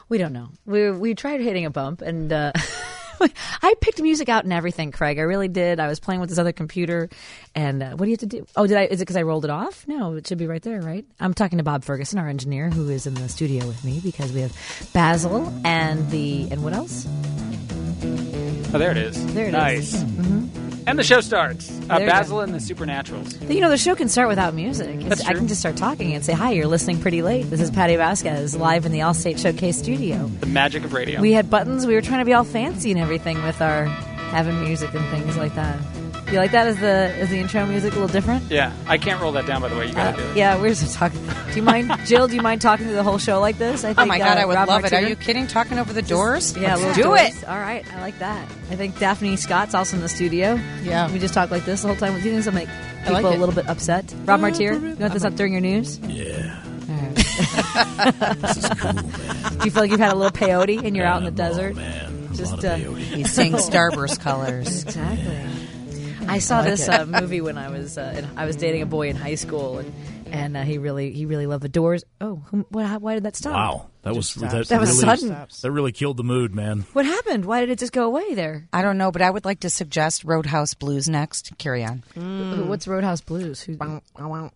We don't know. We tried hitting a bump, and I picked music out and everything, Craig. I really did. I was playing with this other computer, and what do you have to do? Oh, did I? Is it because I rolled it off? No, it should be right there, right? I'm talking to Bob Ferguson, our engineer, who is in the studio with me because we have Basil and what else? Oh, there it is. There it is. Nice. Mm-hmm. And the show starts. There Basil and the Supernaturals. You know, the show can start without music. That's true. I can just start talking and say, hi, you're listening pretty late. This is Patty Vasquez live in the Allstate Showcase studio. The magic of radio. We had buttons. We were trying to be all fancy and everything with our having music and things like that. You like that as the intro music a little different? Yeah. I can't roll that down, by the way. You got to do it. Yeah, we're just talking. Do you mind, Jill, do you mind talking through the whole show like this? I think, Oh, my God, I would Rob love it. Martier- Are you kidding? Talking over the doors? Yeah, Let's little do doors. it. All right, I like that. I think Daphne Scott's also in the studio. Yeah. We just talk like this the whole time. Do you think this will make people like a it. little bit upset? Rob Martier, you want this up during your news? Yeah. All right. This is cool, man. Do you feel like you've had a little peyote and you're out in the Oh, desert? man. Just, a lot of peyote. He's saying Starburst colors. Exactly. I saw like this it. movie when I was dating a boy in high school, and he really loved The Doors. Oh, why did that stop? Wow. That was That was really, sudden. That really killed the mood, man. What happened? Why did it just go away there? I don't know, but I would like to suggest Roadhouse Blues next. Carry on. What's Roadhouse Blues? Oh,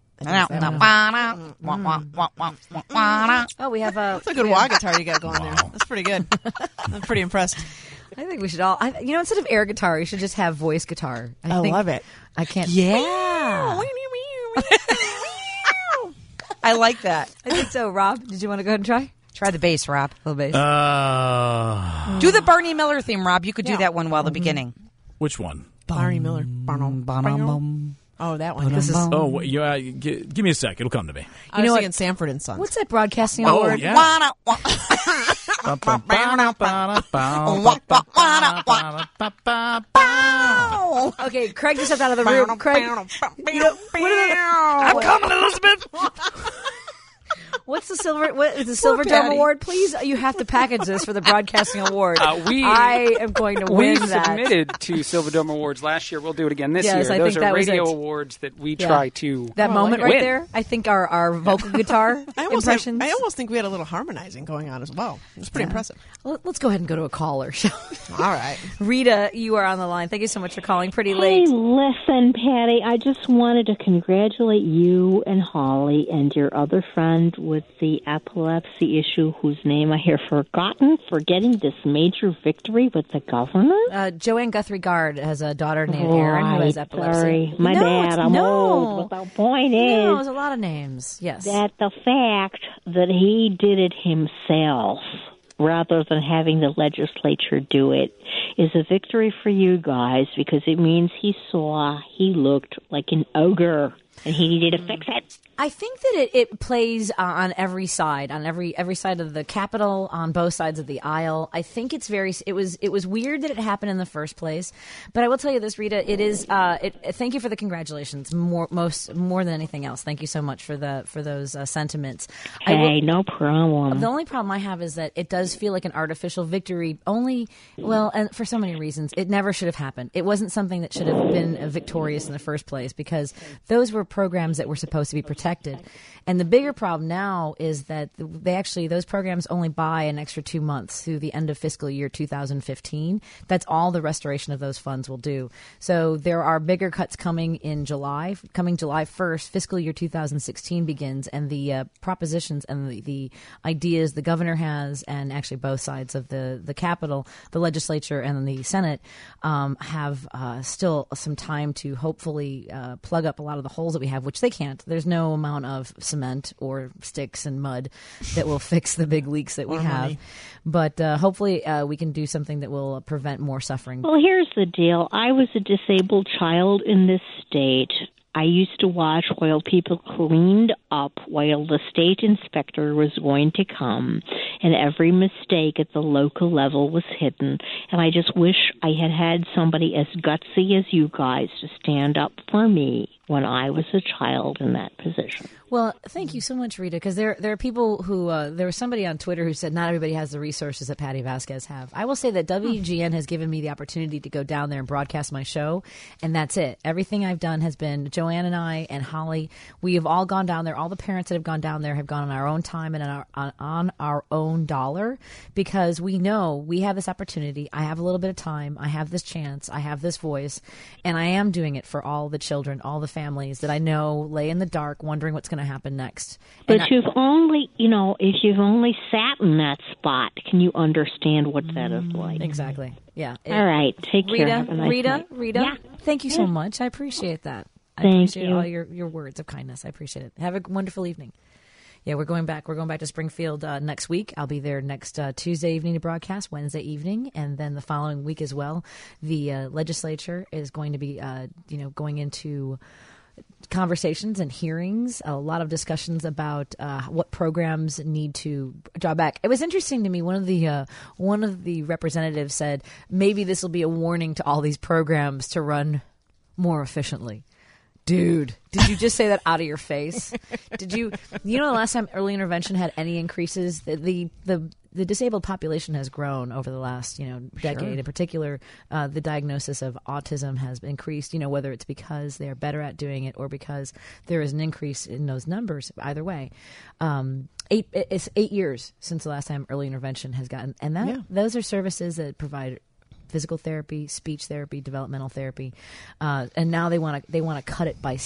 we have a. That's a good wah guitar you got going there. That's pretty good. I'm pretty impressed. I think we should all. Instead of air guitar, you should just have voice guitar. I think, love it. I can't. Yeah. I like that. I think so. Rob, did you want to go ahead and try? Try the bass, Rob. A little bass. Do the Barney Miller theme, Rob. You could do that one while the beginning. Which one? Barney Miller. Oh, that one. This is. Oh, give me a sec. It'll come to me. I was know what? thinking Sanford and Sons. What's that broadcasting Oh, award? yeah. Okay, Craig just stepped out of the room. Craig, I'm coming, Elizabeth. what's the silver? What is the Silver Dome Patty. Award? Please, you have to package this for the broadcasting award. I am going to We win that. submitted to Silver Dome Awards last year. We'll do it again this Yes, year. I Those think are that was radio it. awards that we Yeah. try to That moment like it. right Win. there, I think our vocal guitar I impressions. almost think we had a little harmonizing going on as well. It was pretty impressive. Let's go ahead and go to a caller. shall we? All right. Rita, you are on the line. Thank you so much for calling. Pretty Hey, late. listen, Patty, I just wanted to congratulate you and Holly and your other friend with the epilepsy issue, whose name I have forgotten, for getting this major victory with the governor. Joanne Guthrie Guard has a daughter named Erin who has epilepsy. Sorry, my No, bad. it's- I'm no. old. But the point No, is there's a lot of names. Yes. that the fact that he did it himself rather than having the legislature do it is a victory for you guys, because it means he looked like an ogre and he needed to fix it. I think that it plays on every side, on every side of the Capitol, on both sides of the aisle. I think it's it was weird that it happened in the first place, but I will tell you this, Rita, it is. Thank you for the congratulations, more than anything else. Thank you so much for those sentiments. Hey, no problem. The only problem I have is that it does feel like an artificial victory. And for so many reasons, it never should have happened. It wasn't something that should have been victorious in the first place, because those were programs that were supposed to be protected. And the bigger problem now is that those programs only buy an extra 2 months through the end of fiscal year 2015. That's all the restoration of those funds will do. So there are bigger cuts coming in July. Coming July 1st, fiscal year 2016 begins, and the propositions and the ideas the governor has, and actually both sides of the Capitol, the legislature and the Senate, have still some time to hopefully plug up a lot of the holes that we have, which they can't. There's no amount of cement or sticks and mud that will fix the big leaks that we have. money. But hopefully we can do something that will prevent more suffering. Well, here's the deal. I was a disabled child in this state. I used to watch while people cleaned up while the state inspector was going to come, and every mistake at the local level was hidden. And I just wish I had somebody as gutsy as you guys to stand up for me when I was a child in that position. Well, thank you so much, Rita, because there are people who, there was somebody on Twitter who said not everybody has the resources that Patty Vasquez have. I will say that WGN has given me the opportunity to go down there and broadcast my show, and that's it. Everything I've done has been Joanne and I and Holly. We have all gone down there. All the parents that have gone down there have gone on our own time and on our own dollar, because we know we have this opportunity. I have a little bit of time. I have this chance. I have this voice, and I am doing it for all the children, all the families that I know lay in the dark wondering what's going to happen next. But you've only, if you've only sat in that spot, can you understand what that is like? Exactly. Yeah. All right. Take care. Have a nice Rita, night. yeah. Thank you so much. I appreciate that. I Thank appreciate you. all your words of kindness. I appreciate it. Have a wonderful evening. Yeah, we're going back. We're going back to Springfield next week. I'll be there next Tuesday evening to broadcast, Wednesday evening, and then the following week as well. The legislature is going to be, going into conversations and hearings, a lot of discussions about what programs need to draw back. It was interesting to me. One of the representatives said maybe this will be a warning to all these programs to run more efficiently. Dude, did you just say that out of your face? Did you? The last time early intervention had any increases, the disabled population has grown over the last decade. In particular, the diagnosis of autism has increased. Whether it's because they're better at doing it or because there is an increase in those numbers. Either way, it's 8 years since the last time early intervention has gotten, and those are services that provide physical therapy, speech therapy, developmental therapy, and now they want to cut it by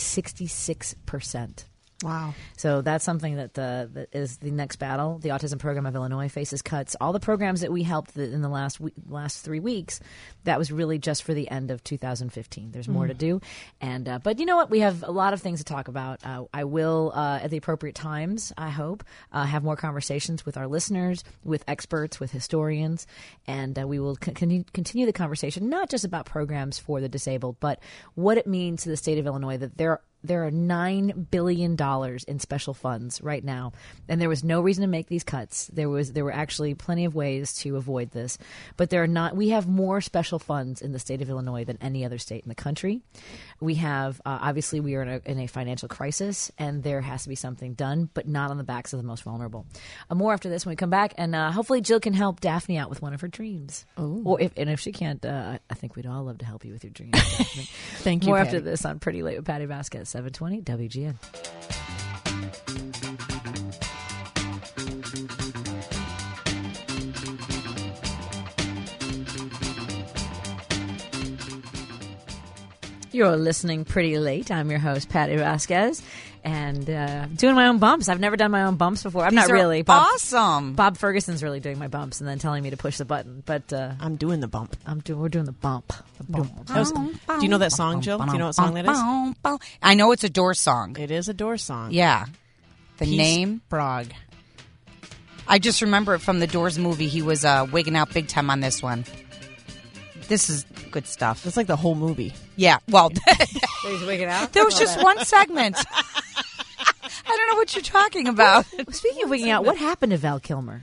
66%. Wow. So that's something that is the next battle. The Autism Program of Illinois faces cuts. All the programs that we helped in the last 3 weeks, that was really just for the end of 2015. There's more to do. And but you know what? We have a lot of things to talk about. I will, at the appropriate times, I hope, have more conversations with our listeners, with experts, with historians, and we will continue the conversation, not just about programs for the disabled, but what it means to the state of Illinois that there are $9 billion in special funds right now, and there was no reason to make these cuts. There were actually plenty of ways to avoid this, but there are not. We have more special funds in the state of Illinois than any other state in the country. We have obviously we are in a financial crisis, and there has to be something done, but not on the backs of the most vulnerable. More after this when we come back, and hopefully Jill can help Daphne out with one of her dreams. Or if she can't, I think we'd all love to help you with your dreams. Daphne. Thank you. More Patty. after this on Pretty Late with Patty Vasquez. 720 WGN. You're listening Pretty Late. I'm your host, Patty Vasquez, and doing my own bumps. I've never done my own bumps before. I'm These not are really. awesome. Bob Ferguson's really doing my bumps and then telling me to push the button. But I'm doing the bump. we're doing the bump. Do you know that song, Jill? Do you know what song that is? I know it's a Doors song. It is a Doors song. Yeah. The Peace name? Bragg. I just remember it from the Doors movie. He was wigging out big time on this one. This is good stuff. That's like the whole movie. Yeah. Well, He's wigging out. there was just one segment. I don't know what you're talking about. Speaking of wigging out, what happened to Val Kilmer?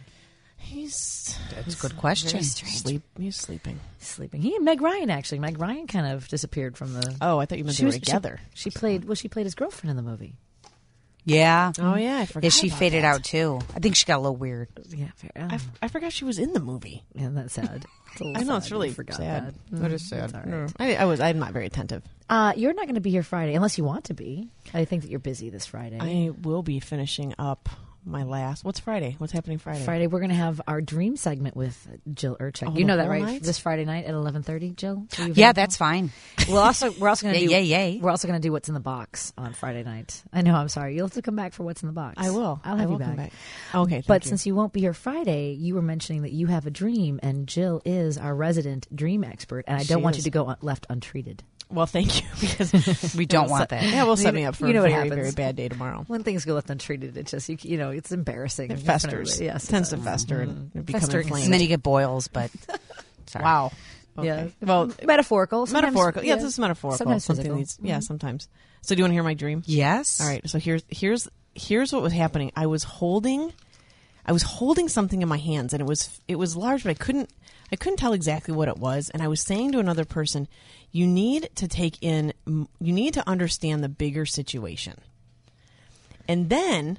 That's a good question. He's sleeping. Sleeping. He and Meg Ryan, actually. Meg Ryan kind of disappeared from the... Oh, I thought you meant they were together. She played his girlfriend in the movie. Yeah. Oh, yeah. I forgot. Yeah, she about faded that. out, too. I think she got a little weird. Yeah, fair. I forgot she was in the movie. Yeah, that's sad. I know, it's sad. really I forgot sad. that. That is sad. It's all right. I'm not very attentive. You're not going to be here Friday, unless you want to be. I think that you're busy this Friday. I will be finishing up my last. What's Friday? What's happening Friday? Friday, we're going to have our dream segment with Jill Urchek. Oh, You know the that, whole right? night? This Friday night at 11:30, Jill? Are you Yeah, available? that's fine. We're also going to do Yay. We're also going to do what's in the box on Friday night. I know. I'm sorry. You'll have to come back for what's in the box. I will. I'll have I you will back. come back. Okay, But thank you. since you won't be here Friday, you were mentioning that you have a dream, and Jill is our resident dream expert, and I don't She want is. you to go left untreated. Well, thank you, because We don't want that. yeah, we'll set me up for You know a what very, happens. very bad day tomorrow. When things go left untreated, it's just it's embarrassing. It festers. Yes, it tends to fester and become Festering. inflamed. And then you get boils, but sorry. Wow. Yeah. Okay. Well, Metaphorical. Sometimes- metaphorical. Yeah, this is metaphorical. Sometimes Something physical. needs. Yeah, sometimes. So, do you want to hear my dream? Yes. All right. So here's what was happening. I was holding something in my hands, and it was large, but I couldn't tell exactly what it was. And I was saying to another person, "You need to take in you need to understand the bigger situation. And then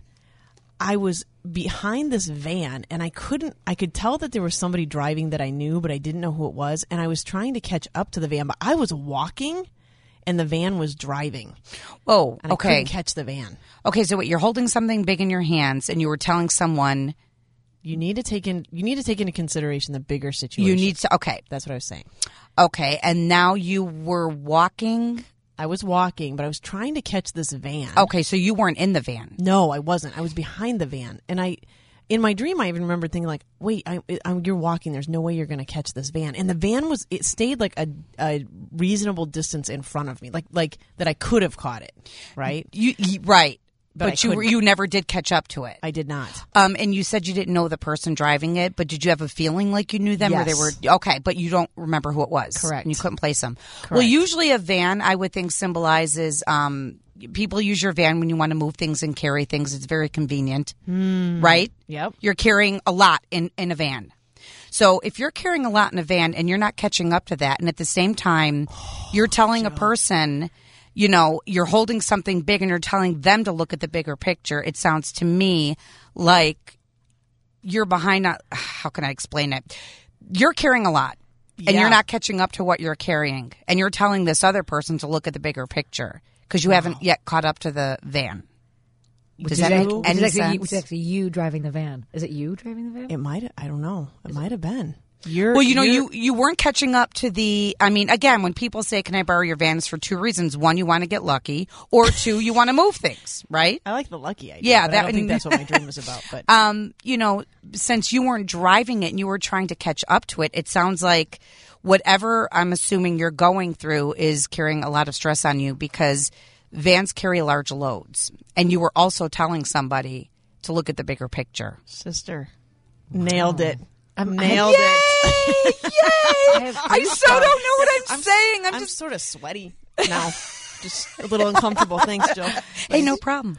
I was behind this van, and I could tell that there was somebody driving that I knew, but I didn't know who it was. And I was trying to catch up to the van, but I was walking and the van was driving. Oh, and I okay. couldn't catch the van. Okay, so wait, you're holding something big in your hands and you were telling someone you need to take into consideration the bigger situation. Okay. That's what I was saying. Okay, and now you were walking. I was walking, but I was trying to catch this van. Okay, so you weren't in the van. No, I wasn't. I was behind the van. And in my dream, I even remember thinking like, wait, you're walking. There's no way you're going to catch this van. And the van it stayed like a reasonable distance in front of me, like that I could have caught it. Right. Right. But you never did catch up to it. I did not. And you said you didn't know the person driving it, but did you have a feeling like you knew them? Yes. Or they were okay, but you don't remember who it was. Correct. And you couldn't place them. Correct. Well, usually a van, I would think, symbolizes people use your van when you want to move things and carry things. It's very convenient, right? Yep. You're carrying a lot in a van. So if you're carrying a lot in a van and you're not catching up to that, and at the same time you're telling a person, you know, you're holding something big and you're telling them to look at the bigger picture, it sounds to me like you're behind. How can I explain it? You're carrying a lot and you're not catching up to what you're carrying. And you're telling this other person to look at the bigger picture because you haven't yet caught up to the van. Does that make any sense? It's actually you driving the van. Is it you driving the van? It might. I don't know. It might have been. Well, you weren't catching up to the. I mean, again, when people say, "Can I borrow your van?" it's for two reasons: one, you want to get lucky, or two, you want to move things, right? I like the lucky idea. Yeah, but I don't think that's what my dream was about. But you know, since you weren't driving it and you were trying to catch up to it, it sounds like whatever I'm assuming you're going through is carrying a lot of stress on you because vans carry large loads, and you were also telling somebody to look at the bigger picture. Sister, nailed it. Nailed it. Yay! I so don't know what I'm saying. I'm just sort of sweaty now. Just a little uncomfortable. Thanks, Jill. Hey, no problem.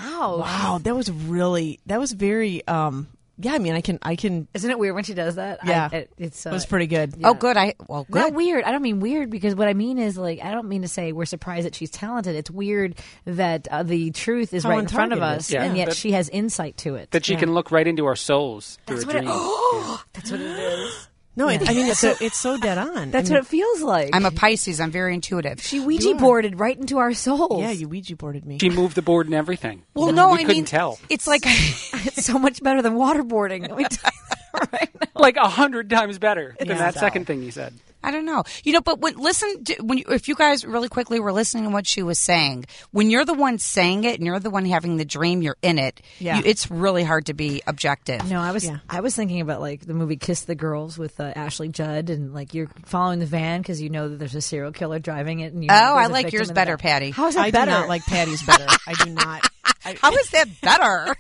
Wow. That was very, yeah, I mean, I can. Isn't it weird when she does that? Yeah. It was pretty good. Yeah. Oh, good. Good. Not weird. I don't mean weird because what I mean is like, I don't mean to say we're surprised that she's talented. It's weird that the truth is right in front of us, and yet she has insight to it. That she can look right into our souls through a dream. That's what it is. No, I mean, it's so dead on. That's what it feels like. I'm a Pisces. I'm very intuitive. She Ouija boarded right into our souls. Yeah, you Ouija boarded me. She moved the board and everything. Well, no, we couldn't tell. It's like it's so much better than waterboarding. Let me tell you that right now. Like 100 times better than that second thing you said. I don't know. You know, but if you guys really quickly were listening to what she was saying, when you're the one saying it and you're the one having the dream, you're in it. Yeah. It's really hard to be objective. No, I was thinking about like the movie Kiss the Girls with Ashley Judd, and like you're following the van because you know that there's a serial killer driving it. And I like yours better, Patty. How is that I better? do not like Patty's better. I do not. How is that better?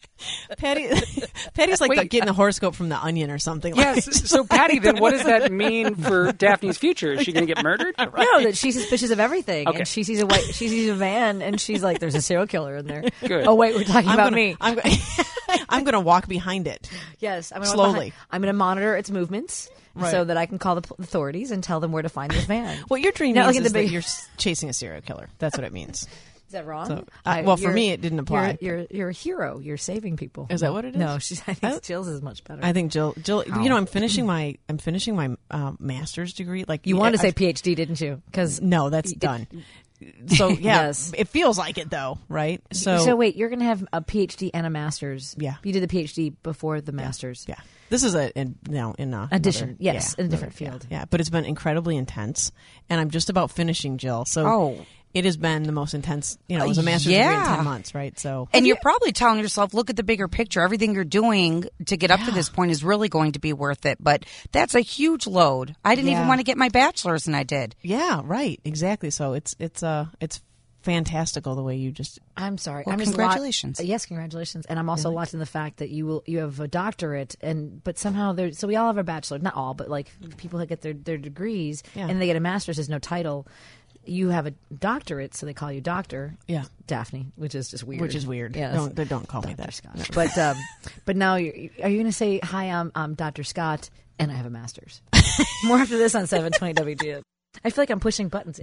Patty's like getting the horoscope from The Onion or something. Yes. So, Patty, then what does that mean for Daphne's future? Is she going to get murdered? No, that she's suspicious of everything, Okay. and she sees a van, and she's like, "There's a serial killer in there." Good. Oh wait, we're talking about me. I'm going to walk behind it. Yes, I'm gonna Slowly. I'm going to monitor its movements so that I can call the authorities and tell them where to find this van. What your dream Now, means look at is the big- that you're chasing a serial killer. That's what it means. Is that wrong? So, well, for me, it didn't apply. You're a hero. You're saving people. Is that what it is? No, I think Jill's is much better. I think Jill. You know, I'm finishing my master's degree. Like You wanted to say PhD, didn't you? Because no, that's done. So yeah, Yes. it feels like it though, right? So wait, you're going to have a PhD and a master's. Yeah. You did the PhD before the master's. yeah, this is in Addition, another- yes, yeah, in a different field. Yeah, but it's been incredibly intense, and I'm just about finishing, Jill. So it has been the most intense. You know, it was a master's degree in 10 months, right? So And you're probably telling yourself, look at the bigger picture. Everything you're doing to get up to this point is really going to be worth it. But that's a huge load. I didn't even want to get my bachelor's, and I did. yeah, right, exactly. So it's fantastical the way you just. I'm sorry. Well, I'm just congratulations. yes, congratulations. And I'm also locked in the fact that you have a doctorate, but somehow so we all have a bachelor, not all, but like people that get their degrees and they get a master's, there's no title. You have a doctorate, so they call you Doctor. Yeah. Daphne, which is just weird. Which is weird. Yeah, Don't call me that. Scott. But now, are you going to say, "Hi, I'm Dr. Scott, and I have a master's"? More after this on 720 WGN. I feel like I'm pushing buttons.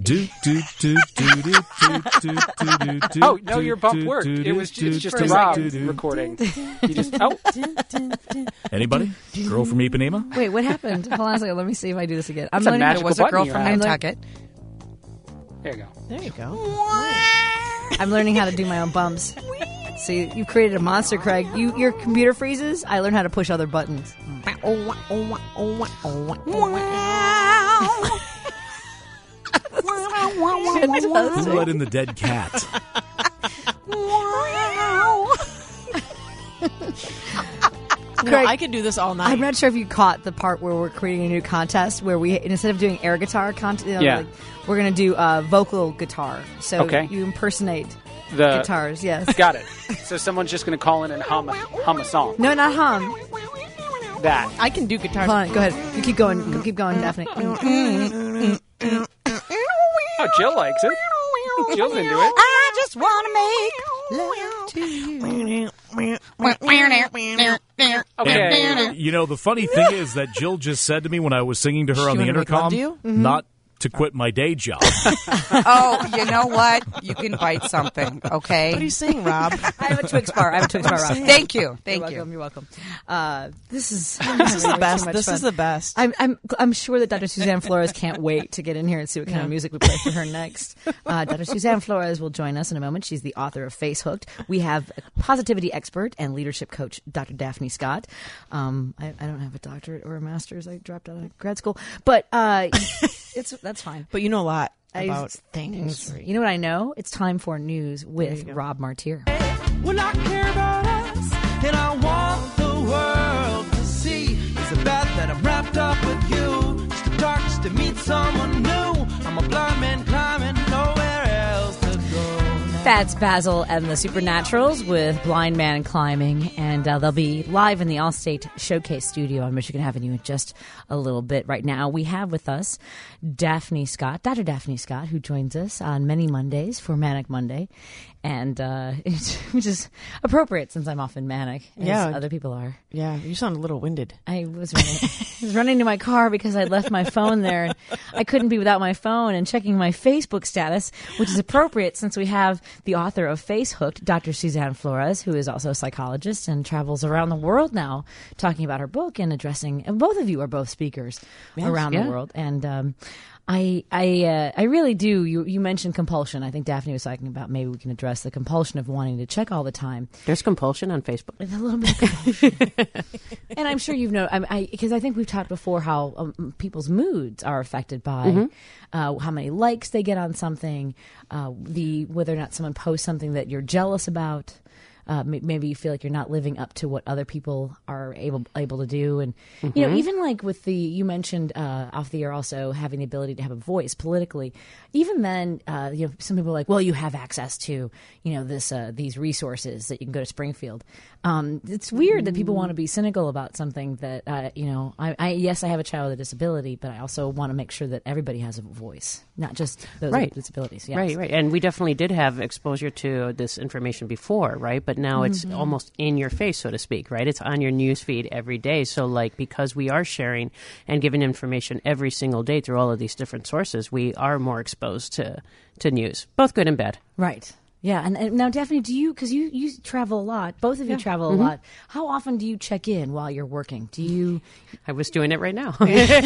Oh, no, your bump worked. It's just a Rob recording. You just, Anybody? Girl from Ipanema? Wait, what happened? Hold on a second. Let me see if I do this again. I'm It's a learning. magical There was a girl button from you have. Nantucket. there you go. There you go. I'm learning how to do my own bumps. See, you created a monster, Craig. Your computer freezes. I learned how to push other buttons. Who let in the dead cat? Craig, I could do this all night. I'm not sure if you caught the part where we're creating a new contest where we, instead of doing air guitar contest, Yeah. we're going to do vocal guitar. So Okay. you impersonate The guitars, yes. Got it. So someone's just going to call in and hum a song. No, not hum. That. I can do guitar. Hold on, go ahead. You keep going. Keep going, Daphne. Oh, Jill likes it. Jill's into it. I just want to make love to you. Okay. And, you know, the funny thing is that Jill just said to me when I was singing to her on the wanted to make love intercom, to you? not to quit my day job. Oh, you know what? You can bite something, okay? What are you saying, Rob? I have a Twix bar. Rob. Thank you. Thank you. You're welcome. This is the best. This is the best. I'm sure that Dr. Suzanne Flores can't wait to get in here and see what kind of music we play for her next. Dr. Suzanne Flores will join us in a moment. She's the author of Face Hooked. We have a positivity expert and leadership coach, Dr. Daphne Scott. I don't have a doctorate or a master's. I dropped out of grad school, but that's fine. But you know a lot about things. You know what I know? It's time for news with Rob Martier. Well, I care about us, and I want the world to see. It's a bet that I'm wrapped up with you. Just the dark, just to meet someone new. I'm a blind man climbing, nowhere else to go. That's Basil and the Supernaturals with Blind Man Climbing, and they'll be live in the Allstate Showcase Studio on Michigan Avenue in just a little bit. Right now, we have with us Daphne Scott, Dr. Daphne Scott, who joins us on many Mondays for Manic Monday, and which is appropriate since I'm often manic, as other people are. Yeah, you sound a little winded. I was running to my car because I left my phone there, and I couldn't be without my phone and checking my Facebook status, which is appropriate since we have the author of Face Hooked, Dr. Suzanne Flores, who is also a psychologist and travels around the world now talking about her book and addressing, and both of you are both speakers around the world. And I really do. You mentioned compulsion. I think Daphne was talking about maybe we can address the compulsion of wanting to check all the time. There's compulsion on Facebook. There's a little bit of compulsion. And I'm sure you've known, because I think we've talked before how people's moods are affected by how many likes they get on something, whether or not someone posts something that you're jealous about. Maybe you feel like you're not living up to what other people are able to do, and you know, even like with you mentioned off the air also having the ability to have a voice politically. Even then, some people are like, well, you have access to these resources that you can go to Springfield. It's weird that people want to be cynical about something that yes, I have a child with a disability, but I also want to make sure that everybody has a voice, not just those with disabilities. Yes. Right. And we definitely did have exposure to this information before, right? But now it's almost in your face, so to speak, right? It's on your news feed every day. So, because we are sharing and giving information every single day through all of these different sources, we are more exposed to news, both good and bad. Right. Yeah. And now, Daphne, because you travel a lot, both of you travel a lot. How often do you check in while you're working? I was doing it right now.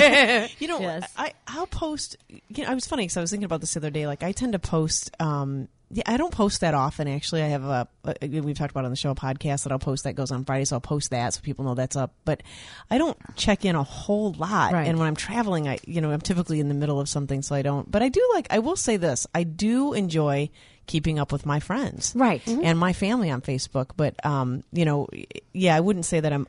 Yes. I'll post. I was funny because I was thinking about this the other day. Like I tend to post. I don't post that often. Actually, I have we've talked about on the show a podcast that I'll post that goes on Friday, so I'll post that so people know that's up. But I don't check in a whole lot. Right. And when I'm traveling, I'm typically in the middle of something, so I don't. But I do I will say this: I do enjoy keeping up with my friends, right, and my family on Facebook. But I wouldn't say that I'm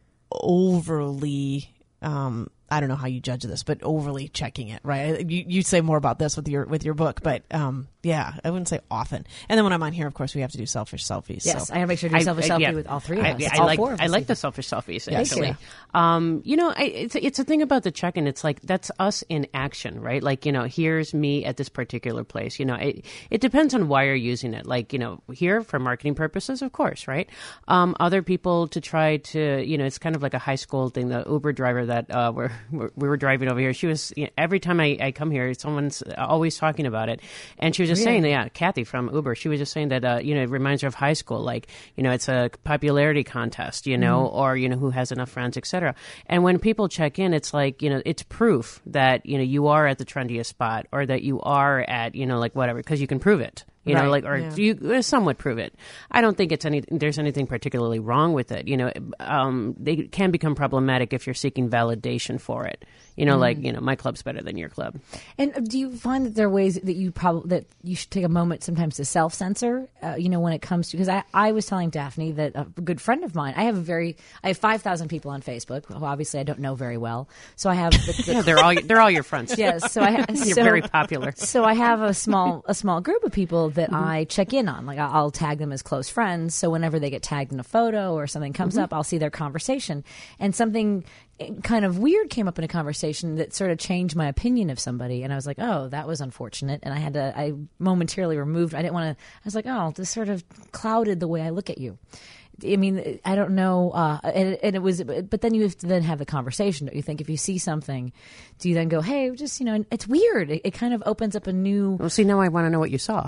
overly. I don't know how you judge this, but overly checking it, right? You'd say more about this with your book, but I wouldn't say often. And then when I'm on here, of course, we have to do selfish selfies. Yes, so. I gotta make sure to do selfish selfie with all three of us. I like the selfish selfies, actually. It's a thing about the check-in. It's like, that's us in action, right? Like, here's me at this particular place. It depends on why you're using it. Like, here for marketing purposes, of course, right? Other people to try to, it's kind of like a high school thing, the Uber driver that we were driving over here. She was every time I come here, someone's always talking about it, and she was just saying, Kathy from Uber, she was just saying that it reminds her of high school, like it's a popularity contest, or who has enough friends, etc. And when people check in, it's like it's proof that you are at the trendiest spot, or that you are at like whatever, because you can prove it. You somewhat prove it. I don't think there's anything particularly wrong with it. They can become problematic if you're seeking validation for it. My club's better than your club. And do you find that there are ways that you should take a moment sometimes to self-censor? When it comes to, because I was telling Daphne that a good friend of mine, I have 5,000 people on Facebook, who obviously I don't know very well. So I have they're all your friends. Yes, so you're very popular. So I have a small group of people that I check in on. Like I'll tag them as close friends. So whenever they get tagged in a photo or something comes up, I'll see their conversation. And something kind of weird came up in a conversation that sort of changed my opinion of somebody. And I was like, oh, that was unfortunate. And I momentarily removed. I didn't want to. I was like, oh, this sort of clouded the way I look at you. I mean, I don't know, and it was, but then you have to then have the conversation. Don't you think if you see something, do you then go, hey, just it's weird. It kind of opens up a new. Well, see, now I want to know what you saw.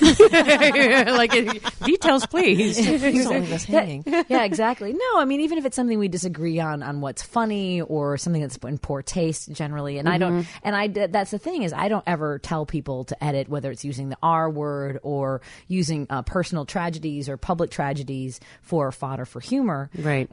Details, please. Yeah, exactly. No, I mean, even if it's something we disagree on what's funny or something that's in poor taste generally, and I don't, that's the thing is I don't ever tell people to edit, whether it's using the R word or using personal tragedies or public tragedies for fodder for humor. Right.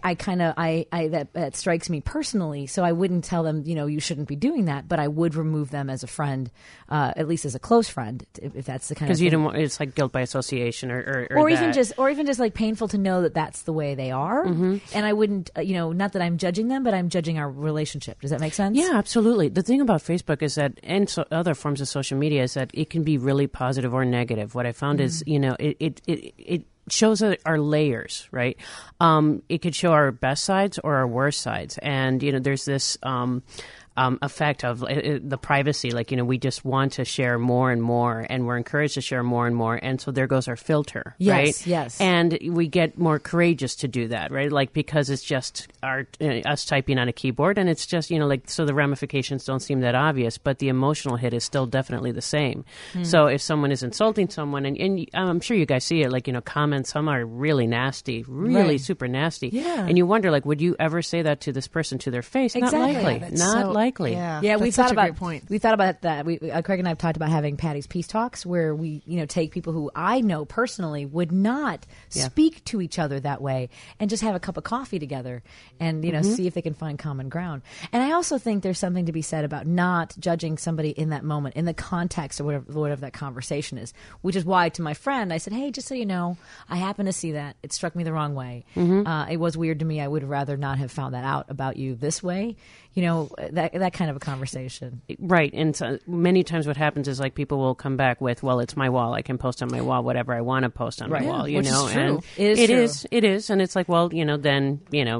That strikes me personally. So I wouldn't tell them, you shouldn't be doing that, but I would remove them as a friend, at least as a close friend, if that's the kind of thing. Because you don't want, it's like guilt by association or even just like painful to know that that's the way they are. And I wouldn't, not that I'm judging them, but I'm judging our relationship. Does that make sense? Yeah, absolutely. The thing about Facebook is that, and other forms of social media, is that it can be really positive or negative. What I found is, it shows our layers, right? It could show our best sides or our worst sides. And, there's this effect of the privacy. Like, we just want to share more and more, and we're encouraged to share more and more. And so there goes our filter, right? Yes. And we get more courageous to do that, right? Like, because it's just us typing on a keyboard, and it's just, so the ramifications don't seem that obvious, but the emotional hit is still definitely the same. So if someone is insulting someone, and I'm sure you guys see it, like, comments, some are really nasty, really super nasty. Yeah. And you wonder, like, would you ever say that to this person to their face? Exactly. Not likely. Not likely. Yeah, we thought about a great point. We thought about that. Craig and I have talked about having Patty's Peace Talks, where we, take people who I know personally would not speak to each other that way, and just have a cup of coffee together, and see if they can find common ground. And I also think there's something to be said about not judging somebody in that moment, in the context of whatever that conversation is. Which is why, to my friend, I said, "Hey, just so you know, I happen to see that. It struck me the wrong way. It was weird to me. I would rather not have found that out about you this way." That kind of a conversation. Right. And so many times what happens is, like, people will come back with, well, it's my wall. I can post on my wall whatever I want to post on my wall, Which know. Is true. And it is. And it's like, well, then,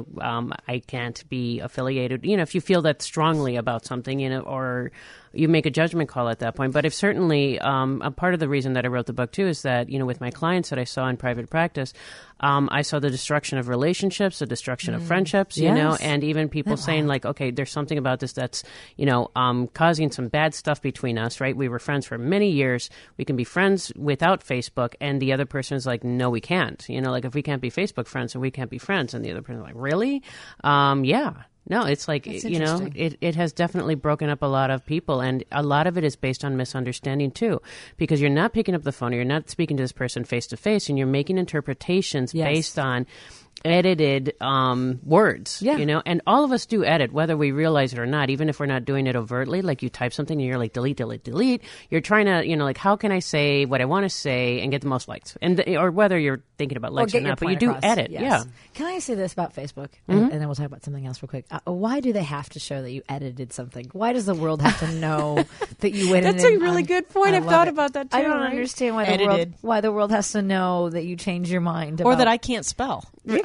I can't be affiliated. If you feel that strongly about something, or you make a judgment call at that point. But if certainly a part of the reason that I wrote the book too is that, with my clients that I saw in private practice, I saw the destruction of relationships, the destruction of friendships, and even people saying like, okay, there's something about this that's, causing some bad stuff between us, right? We were friends for many years. We can be friends without Facebook. And the other person is like, no, we can't. Like if we can't be Facebook friends, then we can't be friends. And the other person is like, really? Yeah. No, it's like, it has definitely broken up a lot of people, and a lot of it is based on misunderstanding too, because you're not picking up the phone, or you're not speaking to this person face to face, and you're making interpretations based on edited words, and all of us do edit, whether we realize it or not, even if we're not doing it overtly. Like you type something and you're like, delete, delete, delete. You're trying to, like, how can I say what I want to say and get the most likes? Or whether you're thinking about likes or not, but you do edit. Yes. Yeah. Can I say this about Facebook? And then we'll talk about something else real quick. Why do they have to show that you edited something? Why does the world have to know that you went That's a really good point. I've thought about that too. I don't understand why the world has to know that you changed your mind. Or that I can't spell.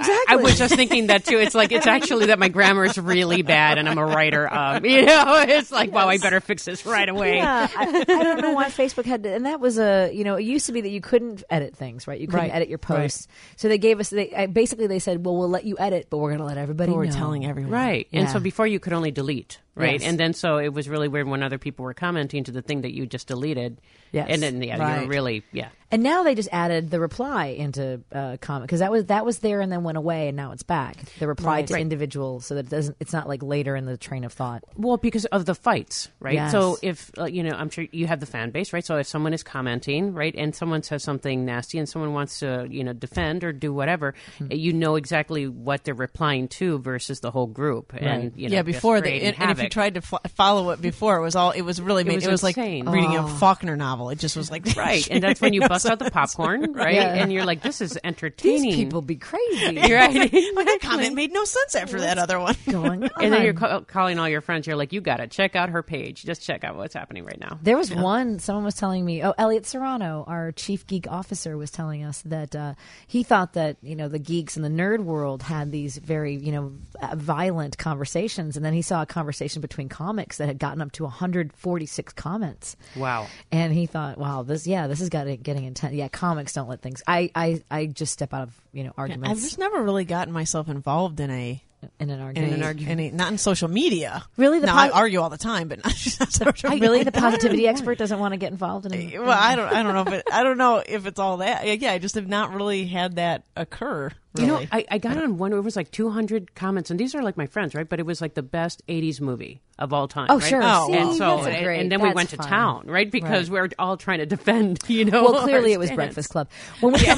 exactly. I was just thinking that too. It's like, it's actually that my grammar is really bad and I'm a writer. It's like, wow, I better fix this right away. Yeah, I don't know why Facebook had to, and that was it used to be that you couldn't edit things, right? You couldn't edit your posts. Right. So they gave us, basically they said, well, we'll let you edit, but we're going to let everybody know. We're telling everyone. Right. Yeah. And so before you could only delete. Right. Yes. And then so it was really weird when other people were commenting to the thing that you just deleted. Yes. And then, you were really, And now they just added the reply into comment, because that was there and then went away, and now it's back. The reply to individual, so that it's not like later in the train of thought. Well, because of the fights, right? Yes. So if, I'm sure you have the fan base, right? So if someone is commenting, right, and someone says something nasty and someone wants to, defend or do whatever, you know exactly what they're replying to versus the whole group. Right. And, before and if you tried to follow it before, it was like reading a Faulkner novel. It just was like, right. And that's when you bust out the popcorn, right? Yeah. And you're like, this is entertaining. These people be crazy. Right. That comment made no sense after that other one. Going on. And then you're calling all your friends. You're like, you got to check out her page. Just check out what's happening right now. There was someone was telling me, Elliot Serrano, our chief geek officer, was telling us that he thought that, the geeks in the nerd world had these very, violent conversations. And then he saw a conversation between comics that had gotten up to 146 comments. Wow. And he thought, wow, this is getting intense. Yeah, comics don't let things. I just step out of arguments. I've just never really gotten myself involved in an argument. Not in social media. Really, I argue all the time, but not social media. Really, the positivity expert doesn't want to get involved in it. Well, I don't know if it's all that. Yeah, I just have not really had that occur. Really. I got on one. It was like 200 comments, and these are like my friends, right? But it was like the best '80s movie of all time. Oh, right? sure. Oh, see, and so and then we went to town, right? Because we're all trying to defend. Well, clearly it was Breakfast Club. When we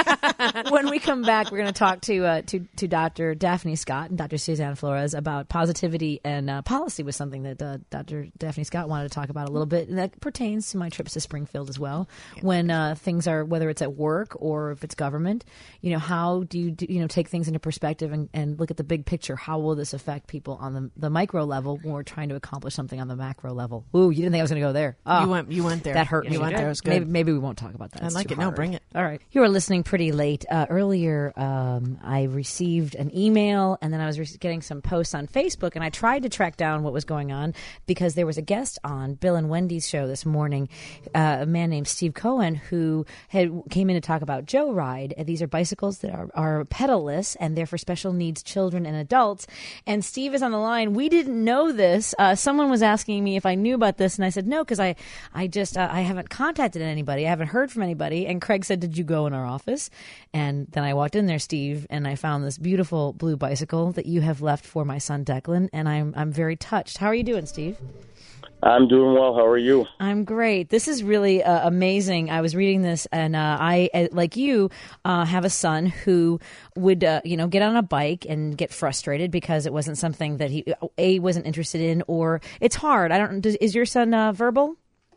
come back, we're going to talk to Dr. Daphne Scott and Dr. Suzanne Flores about positivity and policy. Was something that Dr. Daphne Scott wanted to talk about a little bit, and that pertains to my trips to Springfield as well. When things are, whether it's at work or if it's government, how do you take things into perspective and look at the big picture? How will this affect people on the micro level when we're trying to accomplish something on the macro level? Ooh, you didn't think I was going to go there. Oh, you went there. That hurt me. You went there. It was good. Maybe we won't talk about that. I like it. No, bring it. All right. You were listening pretty late. Earlier, I received an email, and then I was getting some posts on Facebook, and I tried to track down what was going on because there was a guest on Bill and Wendy's show this morning, a man named Steve Cohen, who came in to talk about Joe Ride. These are bicycles that are pedalless, and they're for special needs children and adults. And Steve is on the line. We didn't know this. Someone was asking me if I knew about this, and I said no, because I haven't contacted anybody. I haven't heard from anybody. And Craig said, "Did you go in our office?" And then I walked in there, Steve, and I found this beautiful blue bicycle that you have left for my son Declan, and I'm very touched. How are you doing, Steve? I'm doing well. How are you? I'm great. This is really amazing. I was reading this, and I, like you, have a son who would, get on a bike and get frustrated because it wasn't something that he wasn't interested in, or it's hard. Is your son verbal?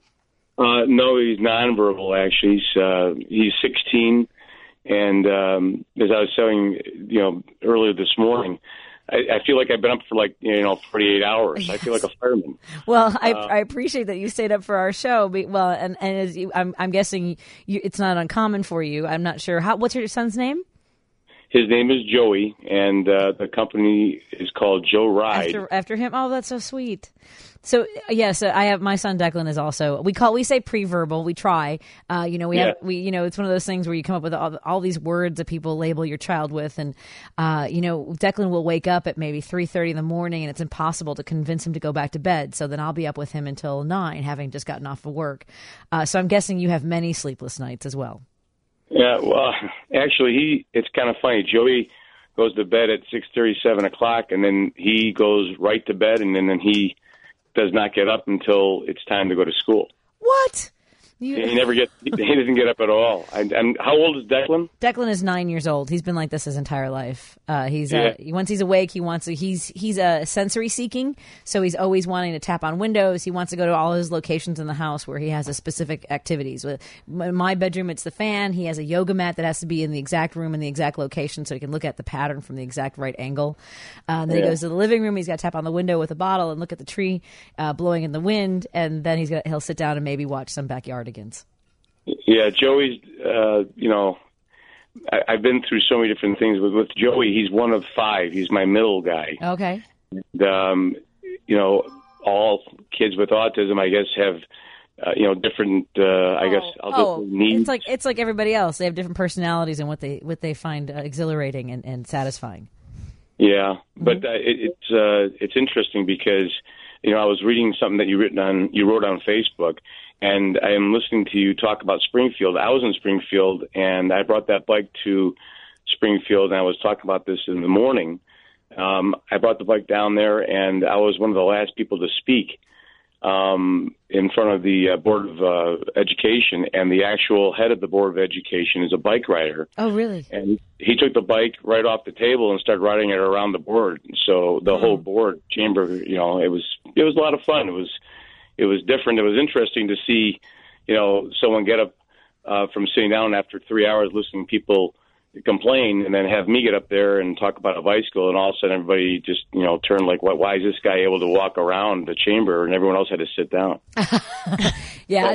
No, he's nonverbal. Actually, he's 16, and as I was saying, earlier this morning, I feel like I've been up for 48 hours. I feel like a fireman. Well, I appreciate that you stayed up for our show. Well, and as I'm guessing it's not uncommon for you. I'm not sure. What's your son's name? His name is Joey, and the company is called Joe Ride. After him? Oh, that's so sweet. So yes, I have my son Declan is also we say pre-verbal. We try. Have it's one of those things where you come up with all these words that people label your child with, and Declan will wake up at maybe 3:30 in the morning, and it's impossible to convince him to go back to bed. So then I'll be up with him until 9, having just gotten off of work. So I'm guessing you have many sleepless nights as well. Yeah, well, actually, it's kind of funny. Joey goes to bed at 6:30, 7 o'clock, and then he goes right to bed, and then he does not get up until it's time to go to school. What? He doesn't get up at all. And how old is Declan? Declan is 9 years old. He's been like this his entire life. Once he's awake, he's sensory seeking, so he's always wanting to tap on windows. He wants to go to all his locations in the house where he has a specific activities. In my bedroom, it's the fan. He has a yoga mat that has to be in the exact room in the exact location so he can look at the pattern from the exact right angle. Then he goes to the living room. He's got to tap on the window with a bottle and look at the tree blowing in the wind, and then he'll sit down and maybe watch some backyard. Yeah, Joey's, I've been through so many different things. With Joey, he's one of 5. He's my middle guy. Okay. And, all kids with autism, I guess, have different. Different needs. It's like everybody else. They have different personalities and what they find exhilarating and satisfying. Yeah, but it's interesting because I was reading something that you wrote on Facebook, and I am listening to you talk about Springfield. I was in Springfield, and I brought that bike to Springfield, and I was talking about this in the morning. I brought the bike down there, and I was one of the last people to speak in front of the Board of Education, and the actual head of the Board of Education is a bike rider. Oh, really? And he took the bike right off the table and started riding it around the board. So the whole board chamber, it was a lot of fun. It was different. It was interesting to see, someone get up from sitting down after 3 hours listening to people complain, and then have me get up there and talk about a bicycle, and all of a sudden everybody just turned like, what? Why is this guy able to walk around the chamber and everyone else had to sit down? Yeah,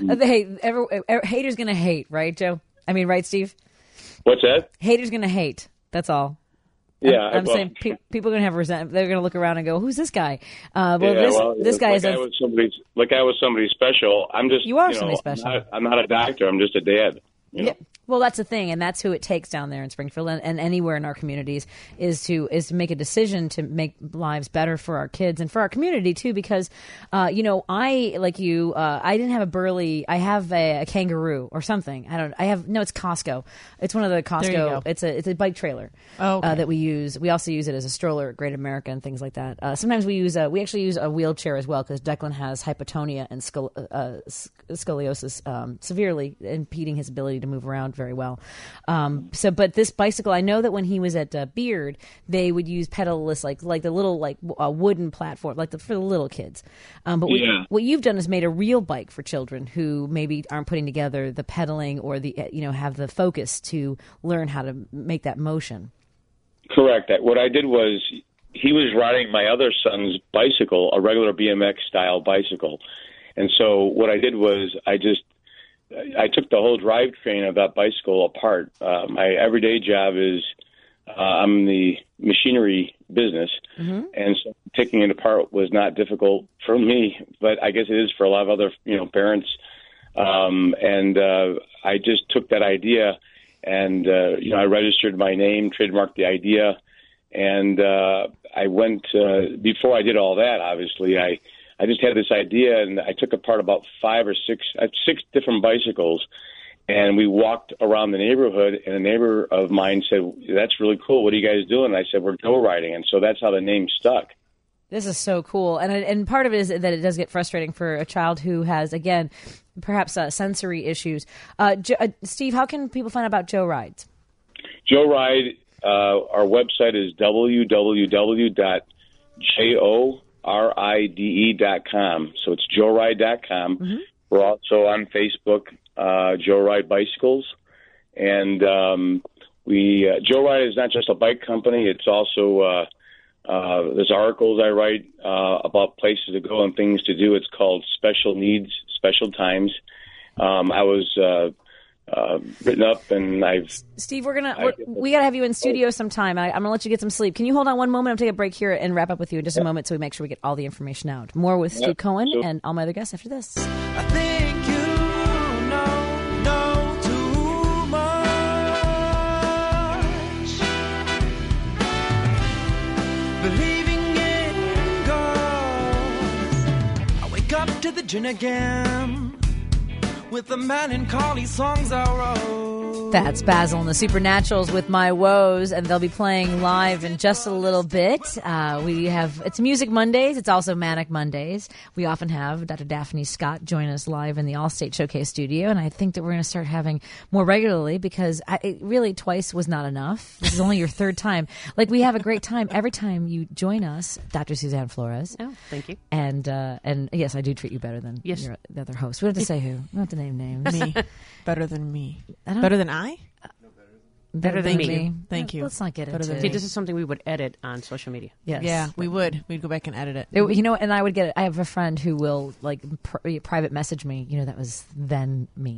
haters gonna hate, right, Joe? I mean, right, Steve? What's that? Haters gonna hate. That's all. Yeah, I'm saying people are gonna have resentment. They're gonna look around and go, "Who's this guy?" This guy is I was somebody special. I'm just you are somebody special. I'm not a doctor. I'm just a dad. Yeah. Well, that's the thing, and that's who it takes down there in Springfield and anywhere in our communities is to make a decision to make lives better for our kids and for our community too. Because, I like you, I didn't have a Burley. I have a kangaroo or something. It's Costco. It's one of the Costco. It's a bike trailer that we use. We also use it as a stroller at Great America and things like that. Sometimes we actually use a wheelchair as well because Declan has hypotonia and scoliosis severely impeding his ability to move around very well. But this bicycle, I know that when he was at Beard, they would use pedalless, like the little wooden platform, for the little kids. What you've done is made a real bike for children who maybe aren't putting together the pedaling or the have the focus to learn how to make that motion. Correct. What I did was he was riding my other son's bicycle, a regular BMX style bicycle, and so what I did was I took the whole drivetrain of that bicycle apart. My everyday job is I'm in the machinery business, and so taking it apart was not difficult for me, but I guess it is for a lot of other parents. I just took that idea, and I registered my name, trademarked the idea, and I went before I did all that. Obviously, I just had this idea, and I took apart about 5 or 6 different bicycles, and we walked around the neighborhood, and a neighbor of mine said, "That's really cool. What are you guys doing?" And I said, "We're go riding," and so that's how the name stuck. This is so cool, and part of it is that it does get frustrating for a child who has, again, perhaps sensory issues. Steve, how can people find out about Joe Rides? Joe Ride, our website is www.joride.com. So it's joeride.com. We're also on Facebook, Joe Ride Bicycles. And Joe Ride is not just a bike company. It's also, there's articles I write about places to go and things to do. It's called Special Needs, Special Times. I was written up, and Steve, we gotta have you in studio sometime. I'm gonna let you get some sleep. Can you hold on one moment? I'll take a break here and wrap up with you in just a moment, so we make sure we get all the information out. More with Steve Cohen and all my other guests after this. I think you know too much. Believing in God. I wake up to the gin again. With the melancholy songs I wrote. That's Basil and the Supernaturals with My Woes, and they'll be playing live in just a little bit. It's Music Mondays. It's also Manic Mondays. We often have Dr. Daphne Scott join us live in the Allstate Showcase studio, and I think that we're going to start having more regularly because really twice was not enough. This is only your third time. We have a great time every time you join us, Dr. Suzanne Flores. Oh, thank you. And yes, I do treat you better than the other host. We don't have to say who. We don't have to name names. Me. Better than me. Better than I? Better than me. Thank you. Let's not get into it. See, this is something we would edit on social media. Yes. Yeah, we would. We'd go back and edit it. And I have a friend who will private message me. That was then me.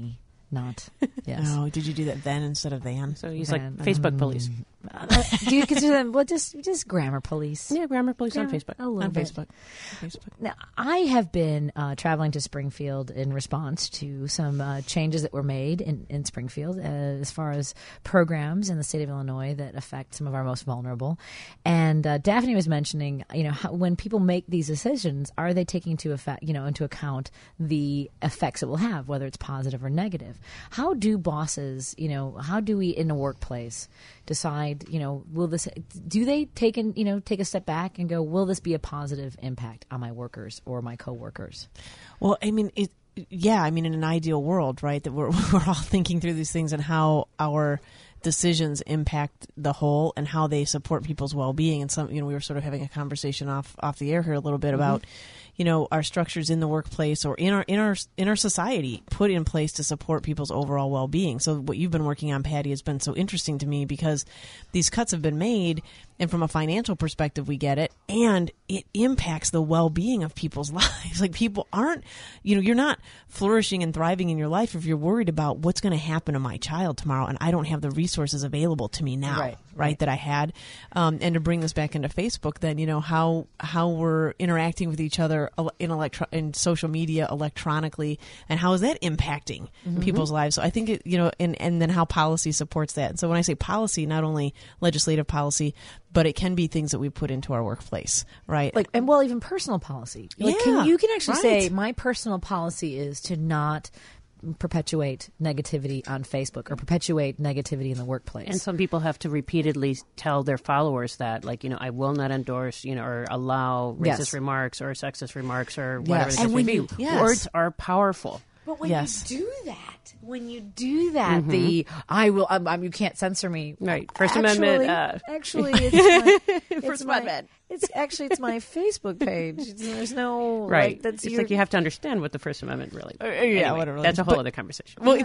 not. Yes. Oh, did you do that then instead of van? So he's like Facebook police. Do you consider them just grammar police? Yeah, grammar police on Facebook. On Facebook. Now, I have been traveling to Springfield in response to some changes that were made in Springfield as far as programs in the state of Illinois that affect some of our most vulnerable. And Daphne was mentioning, how, when people make these decisions, are they taking into account the effects it will have, whether it's positive or negative? How do bosses, how do we in a workplace decide, do they take a step back and go, will this be a positive impact on my workers or my coworkers? Well, I mean, in an ideal world, right, that we're all thinking through these things and how our decisions impact the whole and how they support people's well-being. And we were sort of having a conversation off the air here a little bit about, our structures in the workplace or in our society put in place to support people's overall well-being. So what you've been working on, Patty, has been so interesting to me because these cuts have been made, and from a financial perspective, we get it, and it impacts the well-being of people's lives. Like, people aren't, you're not flourishing and thriving in your life if you're worried about what's going to happen to my child tomorrow, and I don't have the resources available to me now, right that I had. And to bring this back into Facebook, then, how we're interacting with each other in social media electronically, and how is that impacting people's lives? So I think and then how policy supports that. And so when I say policy, not only legislative policy, but it can be things that we put into our workplace, right? Even personal policy. You can actually say my personal policy is to not perpetuate negativity on Facebook or perpetuate negativity in the workplace. And some people have to repeatedly tell their followers that, I will not endorse, or allow racist remarks or sexist remarks or whatever the case may be. Words are powerful. But when you do that, you can't censor me. Right. First Amendment. Actually, it's my Facebook page. There's no right. It's like you have to understand what the First Amendment really. Whatever. That's a whole other conversation. Well,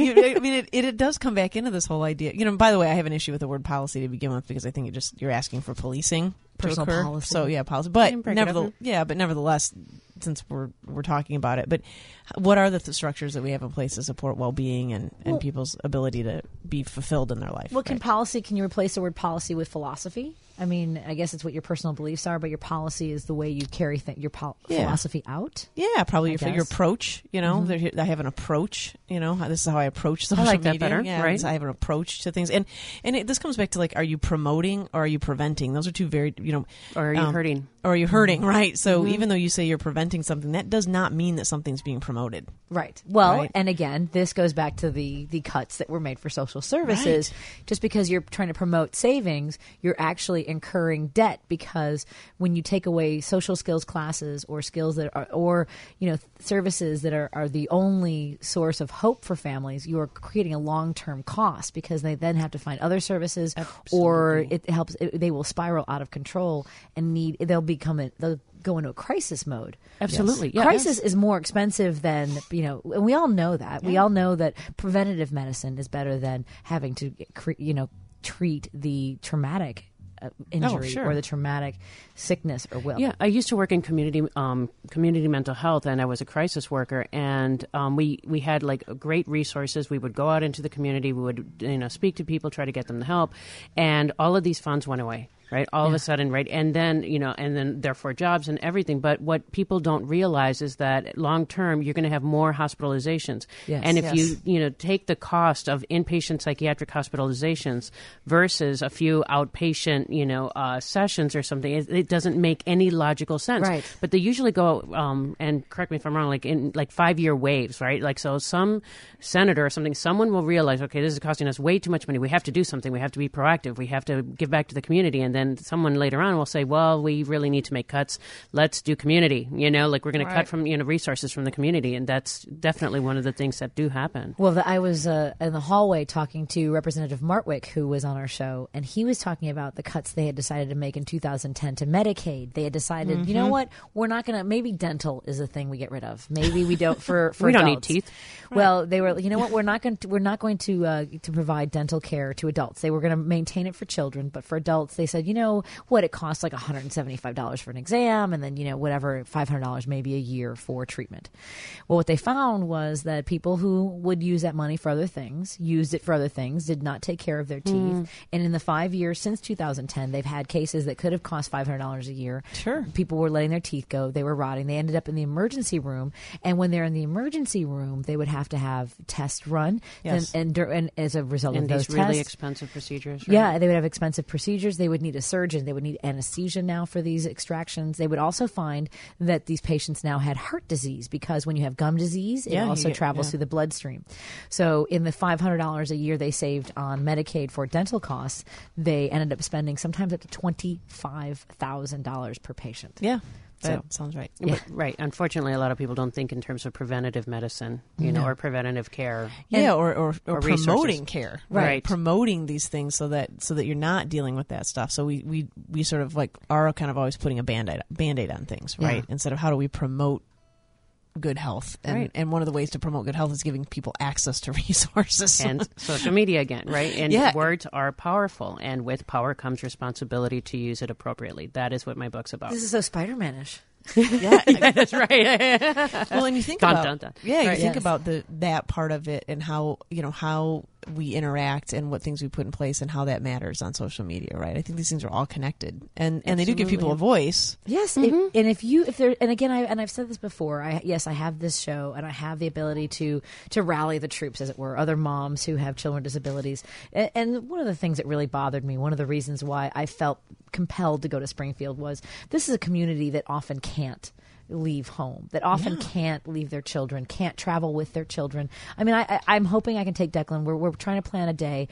it does come back into this whole idea. By the way, I have an issue with the word policy to begin with because I think you're asking for policing. Personal policy. So policy. But nevertheless, since we're talking about it, but what are the structures that we have in place to support well-being and people's ability to be fulfilled in their life? Well, can you replace the word policy with philosophy? I mean, I guess it's what your personal beliefs are, but your policy is the way you carry your philosophy out. Yeah, probably your approach. I have an approach. This is how I approach social media. I like that better. Yeah, right? I have an approach to things, and this comes back to are you promoting or are you preventing? Those are two very Or are you hurting? Or are you hurting? Right. So even though you say you're preventing something, that does not mean that something's being promoted. Right. Well, and again, this goes back to the cuts that were made for social services. Right. Just because you're trying to promote savings, you're actually incurring debt, because when you take away social skills classes or skills that are, services that are the only source of hope for families, you are creating a long-term cost, because they then have to find other services. Absolutely. Or they will spiral out of control and they'll go into a crisis mode. Absolutely. Yes. Crisis is more expensive than, and we all know that. Yeah. We all know that preventative medicine is better than having to, treat the traumatic injury or the traumatic sickness or will. Yeah, I used to work in community mental health, and I was a crisis worker, and we had great resources. We would go out into the community, we would speak to people, try to get them the help, and all of these funds went away. Right, all of a sudden, right, and then therefore jobs and everything. But what people don't realize is that long term, you're going to have more hospitalizations. Yes, and if you take the cost of inpatient psychiatric hospitalizations versus a few outpatient sessions or something, it doesn't make any logical sense. Right. But they usually go and correct me if I'm wrong, in 5-year waves, right? So some senator or something, someone will realize, okay, this is costing us way too much money. We have to do something. We have to be proactive. We have to give back to the community, and then someone later on will say, well, we really need to make cuts. Let's do community. We're going to cut from resources from the community, and that's definitely one of the things that do happen. Well, I was in the hallway talking to Representative Martwick, who was on our show, and he was talking about the cuts they had decided to make in 2010 to Medicaid. They had decided, you know what, we're not going to. Maybe dental is a thing we get rid of. Maybe we don't for we don't adults. Need teeth. Well, they were, we're not going to provide dental care to adults. They were going to maintain it for children, but for adults, they said, you know what, it costs like $175 for an exam, and then, you know, whatever, $500 maybe a year for treatment. Well, what they found was that people who would use that money for other things, used it for other things, did not take care of their teeth. And in the 5 years since 2010, they've had cases that could have cost $500 a year. Sure. People were letting their teeth go. They were rotting. They ended up in the emergency room. And when they're in the emergency room, they would have to have tests run. Yes. And as a result and of those these really tests, expensive procedures. Right? yeah, they would have expensive procedures. They would need a surgeon. They would need anesthesia now for these extractions. They would also find that these patients now had heart disease, because when you have gum disease, it also travels through the bloodstream. So in the $500 a year they saved on Medicaid for dental costs, they ended up spending sometimes up to $25,000 per patient. Yeah. That So- sounds right. But, right. Unfortunately, a lot of people don't think in terms of preventative medicine, you know, or preventative care. Yeah, or resources. promoting care, Right. Promoting these things so that you're not dealing with that stuff. So we sort of like are kind of always putting a band-aid on things, right? Yeah. Instead of how do we promote good health, and Right. and one of the ways to promote good health is giving people access to resources. And social media again, right? And Yeah. words are powerful, and with power comes responsibility to use it appropriately. That is what my book's about. This is so Spider-Man-ish. That's right. Well, and you think Dun, about dun, dun. yeah, you Right, think yes. about that part of it, and how how we interact and what things we put in place and how that matters on social media, right? I think these things are all connected, and they do give people a voice. Yes, and I've said this before. I have this show, and I have the ability to rally the troops, as it were, other moms who have children with disabilities. And one of the things that really bothered me, one of the reasons why I felt compelled to go to Springfield, was this is a community that often can't leave home, that often can't leave their children, can't travel with their children. I mean, I'm hoping I can take Declan. We're trying to plan a day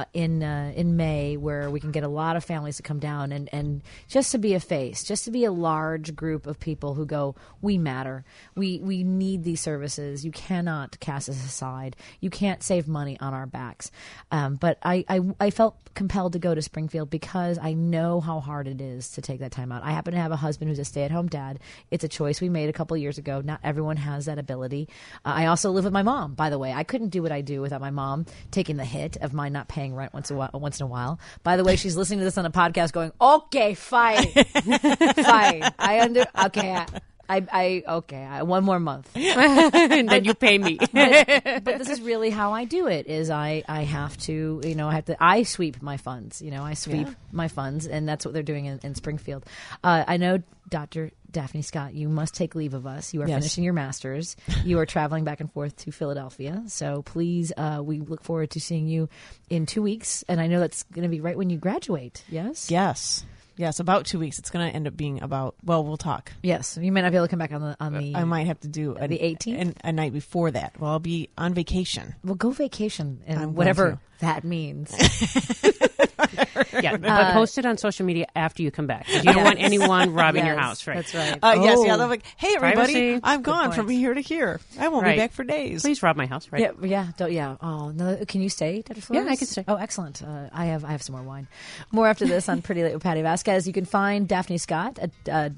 in May where we can get a lot of families to come down and just to be a face, just to be a large group of people who go, we matter. We need these services. You cannot cast us aside. You can't save money on our backs. But I felt compelled to go to Springfield because I know how hard it is to take that time out. I happen to have a husband who's a stay-at-home dad. It's a choice we made a couple of years ago. Not everyone has that ability. I also live with my mom, by the way. I couldn't do what I do without my mom taking the hit of my not paying rent once in a while. By the way, she's listening to this on a podcast going, okay, fine. Fine. Okay, one more month. And then you pay me. but this is really how I do it, is I have to, I sweep my funds, my funds, and that's what they're doing in Springfield. I know, Dr. Daphne Scott, you must take leave of us. You are finishing your master's. You are traveling back and forth to Philadelphia. So please, we look forward to seeing you in 2 weeks. And I know that's going to be right when you graduate. Yes? Yes, about 2 weeks. It's going to end up being about, well, we'll talk. Yes. You may not be able to come back on the I might have to do the 18th? a night before that. Well, I'll be on vacation. Well, go vacation and I'm whatever going to. that means. Yeah, but post it on social media after you come back. You don't want anyone robbing your house, right? That's right. Yes, they're like, hey, everybody, Privacy. I'm gone from here to here. I won't be back for days. Please rob my house, right? Yeah. Oh, no. Can you stay, Dr. Flores? Yeah, I can stay. Oh, excellent. I have some more wine. More after this on Pretty Late with Patty Vasquez. You can find Daphne Scott at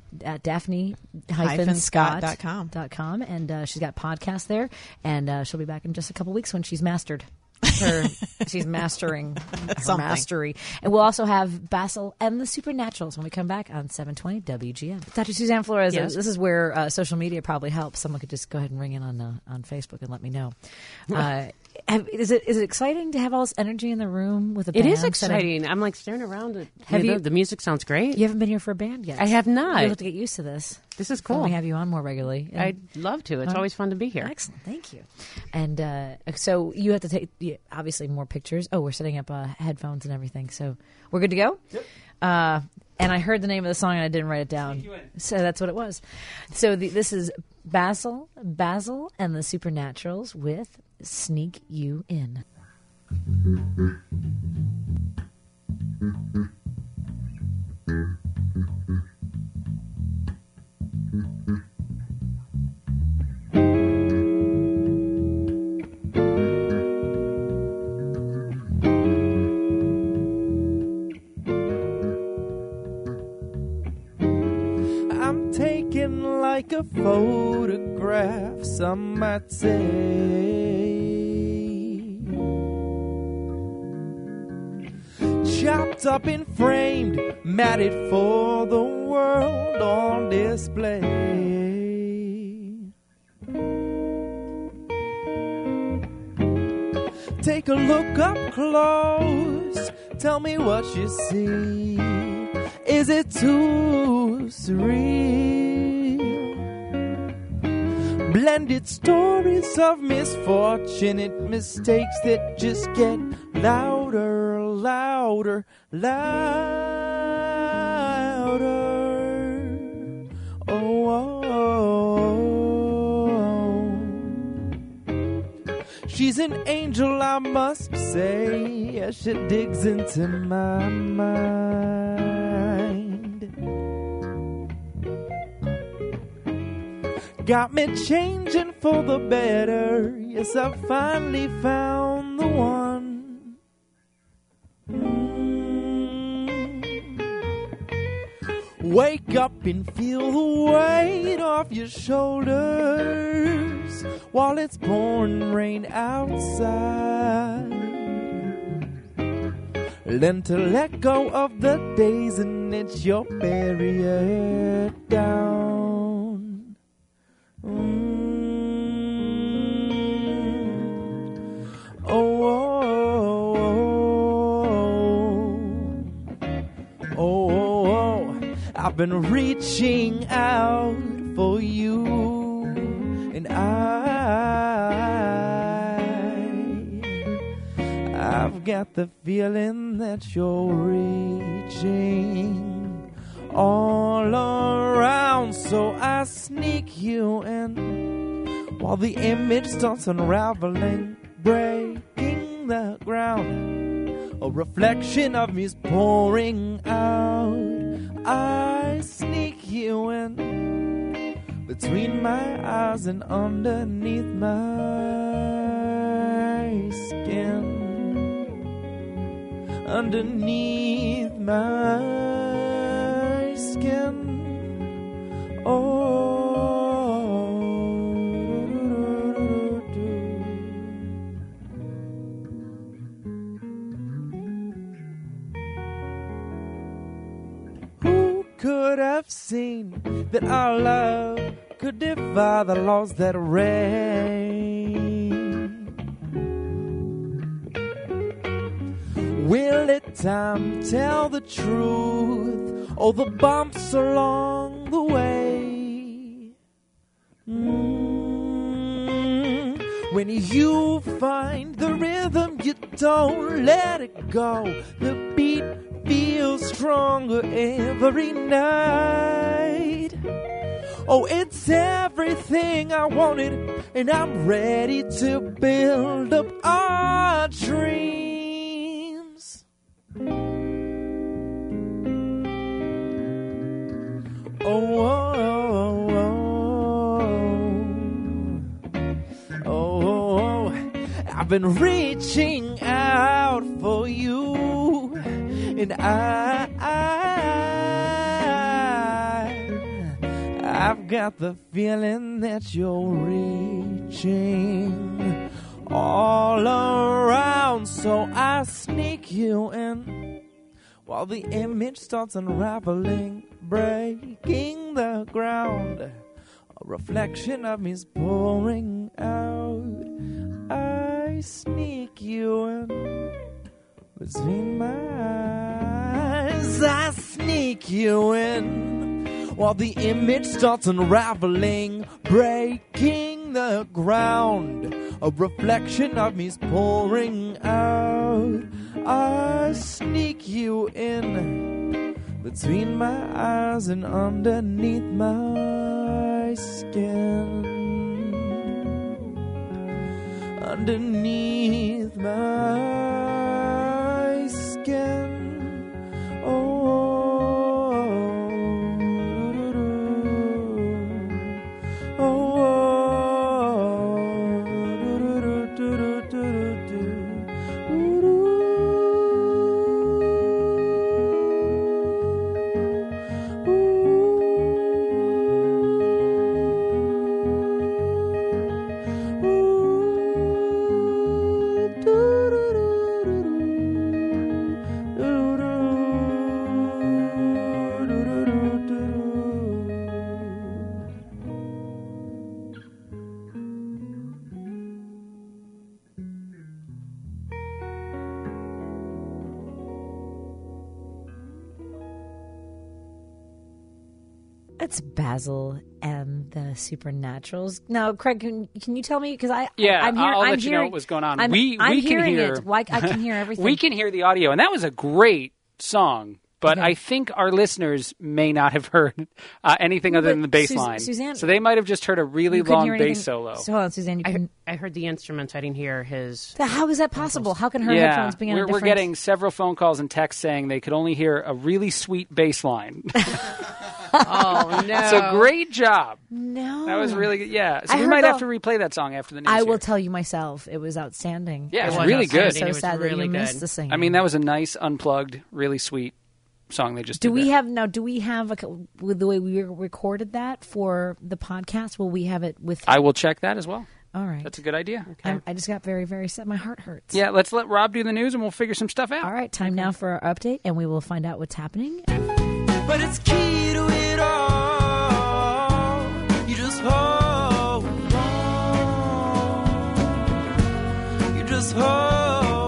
Daphne-Scott.com. And she's got a podcast there. And she'll be back in just a couple weeks when she's mastered. She's mastering her mastery. And we'll also have Basil and the Supernaturals when we come back on 720 WGN. Dr. Suzanne Flores, Yes. This is where social media probably helps. Someone could just go ahead and ring in on Facebook and let me know. Is it exciting to have all this energy in the room with a band? It is exciting. I'm like staring around. The music sounds great. You haven't been here for a band yet. I have not. You'll have to get used to this. This is cool. We have you on more regularly. I'd love to. It's always fun to be here. Excellent. Thank you. And so you have to take, obviously, more pictures. Oh, we're setting up headphones and everything. So we're good to go? Yep. And I heard the name of the song and I didn't write it down. So that's what it was. So this is Basil and the Supernaturals with Sneak You In. I'm taken like a photograph, some might say. Chopped wrapped up and framed, matted for the world on display. Take a look up close, tell me what you see. Is it too surreal? Blended stories of misfortunate mistakes that just get louder, louder, louder. Oh, she's an angel, I must say, as she digs into my mind. Got me changing for the better. Yes, I finally found the one. Wake up and feel the weight off your shoulders while it's pouring rain outside. Learn to let go of the days and it's your barrier down. I've been reaching out for you, and I've got the feeling that you're reaching all around, so I sneak you in while the image starts unraveling, breaking the ground. A reflection of me's pouring out. I sneak you in between my eyes and underneath my skin. Underneath my skin. Oh. Could have seen that our love could defy the laws that reign. Will it time tell the truth? Oh, the bumps along the way. When you find the rhythm, you don't let it go. The beat feels stronger every night. Oh, it's everything I wanted, and I'm ready to build up our dreams. Oh, oh, oh, oh, oh. I've been reaching out for you. And I've got the feeling that you're reaching all around, so I sneak you in while the image starts unraveling, breaking the ground. A reflection of me's pouring out. I sneak you in between my eyes, I sneak you in while the image starts unraveling, breaking the ground. A reflection of me's pouring out. I sneak you in between my eyes and underneath my skin. Underneath my skin. It's Basil and the Supernaturals. Now, Craig, can you tell me? Because I'll I'm let hearing, you know what was going on. I'm we can hearing hear it. Why I can hear everything. We can hear the audio, and that was a great song. But I think our listeners may not have heard anything other than the bass line. Suzanne, so they might have just heard a really long bass solo. So hold on, Suzanne. I heard the instruments. I didn't hear his. How is that possible? How can her headphones be on a different... We're getting several phone calls and texts saying they could only hear a really sweet bass line. Oh, no. So great job. No. That was really good. Yeah. So we might have to replay that song after the news. I will tell you myself. It was outstanding. Yeah, it was really good. So sad that you missed the singing. I mean, that was a nice, unplugged, really sweet song they just did. Do we have with the way we recorded that for the podcast? Will we have it with? I will check that as well. All right, that's a good idea. Okay. I just got very, very sad. My heart hurts. Yeah, let's let Rob do the news and we'll figure some stuff out. All right, time now for our update, and we will find out what's happening. But it's key to it all. You just hold on. You just hold on.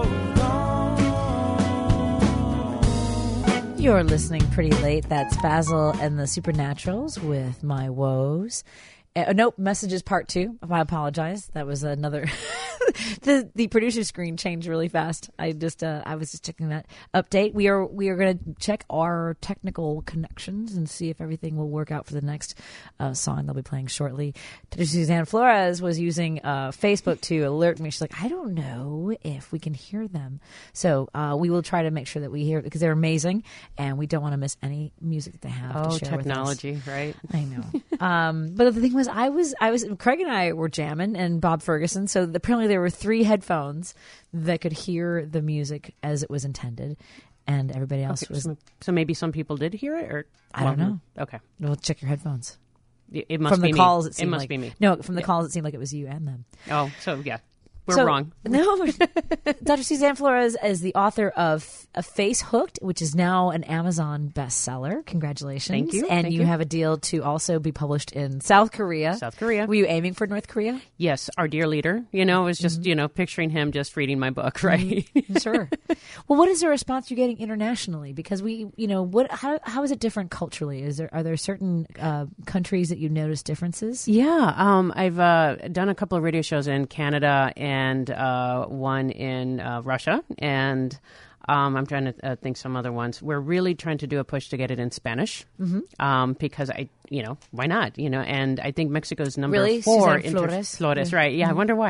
You're listening pretty late. That's Basil and the Supernaturals with My Woes. Nope, messages part 2. I apologize. That was another. the producer screen changed really fast. I was just checking that update. We are going to check our technical connections and see if everything will work out for the next song they'll be playing shortly. Suzanne Flores was using Facebook to alert me. She's like, I don't know if we can hear them. So we will try to make sure that we hear it because they're amazing and we don't want to miss any music that they have to share technology, with us. Right? I know. But the thing was, I was Craig and I were jamming and Bob Ferguson. So apparently there were 3 headphones that could hear the music as it was intended, and everybody else was. So maybe some people did hear it, or I don't know. Okay, well, check your headphones. It must from be the me. calls. It seemed must like, be me. No, from the calls, it seemed like it was you and them. Oh, so yeah. We're wrong. No, Dr. Suzanne Flores is the author of Face Hooked, which is now an Amazon bestseller. Congratulations. Thank you. And you have a deal to also be published in South Korea. South Korea. Were you aiming for North Korea? Yes, our dear leader. It was just, picturing him just reading my book, right? Sure. Well, what is the response you're getting internationally? Because how is it different culturally? Are there certain countries that you notice differences? Yeah. I've done a couple of radio shows in Canada and one in Russia, and I'm trying to think some other ones. We're really trying to do a push to get it in Spanish, because why not? And I think Mexico's number 4. Flores, right? Yeah, I wonder why.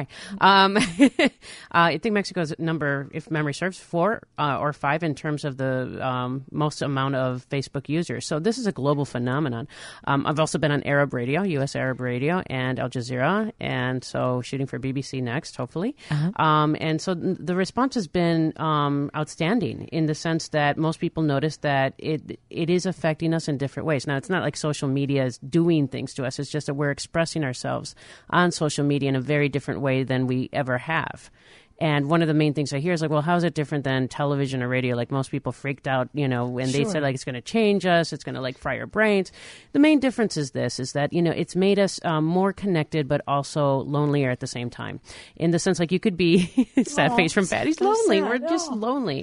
I think Mexico's number, if memory serves, 4 or 5 in terms of the most amount of Facebook users. So this is a global phenomenon. I've also been on Arab radio, U.S. Arab radio, and Al Jazeera, and so shooting for BBC Next, hopefully. And so the response has been outstanding in the sense that most people notice that it is affecting us in different ways. Now, it's not like social media is doing things to us. It's just that we're expressing ourselves on social media in a very different way than we ever have. And one of the main things I hear is like, well, how is it different than television or radio? Like most people freaked out, when they said like it's going to change us, it's going to like fry our brains. The main difference is that, it's made us more connected, but also lonelier at the same time. In the sense like you could be, sad face from Patty's lonely. We're just lonely.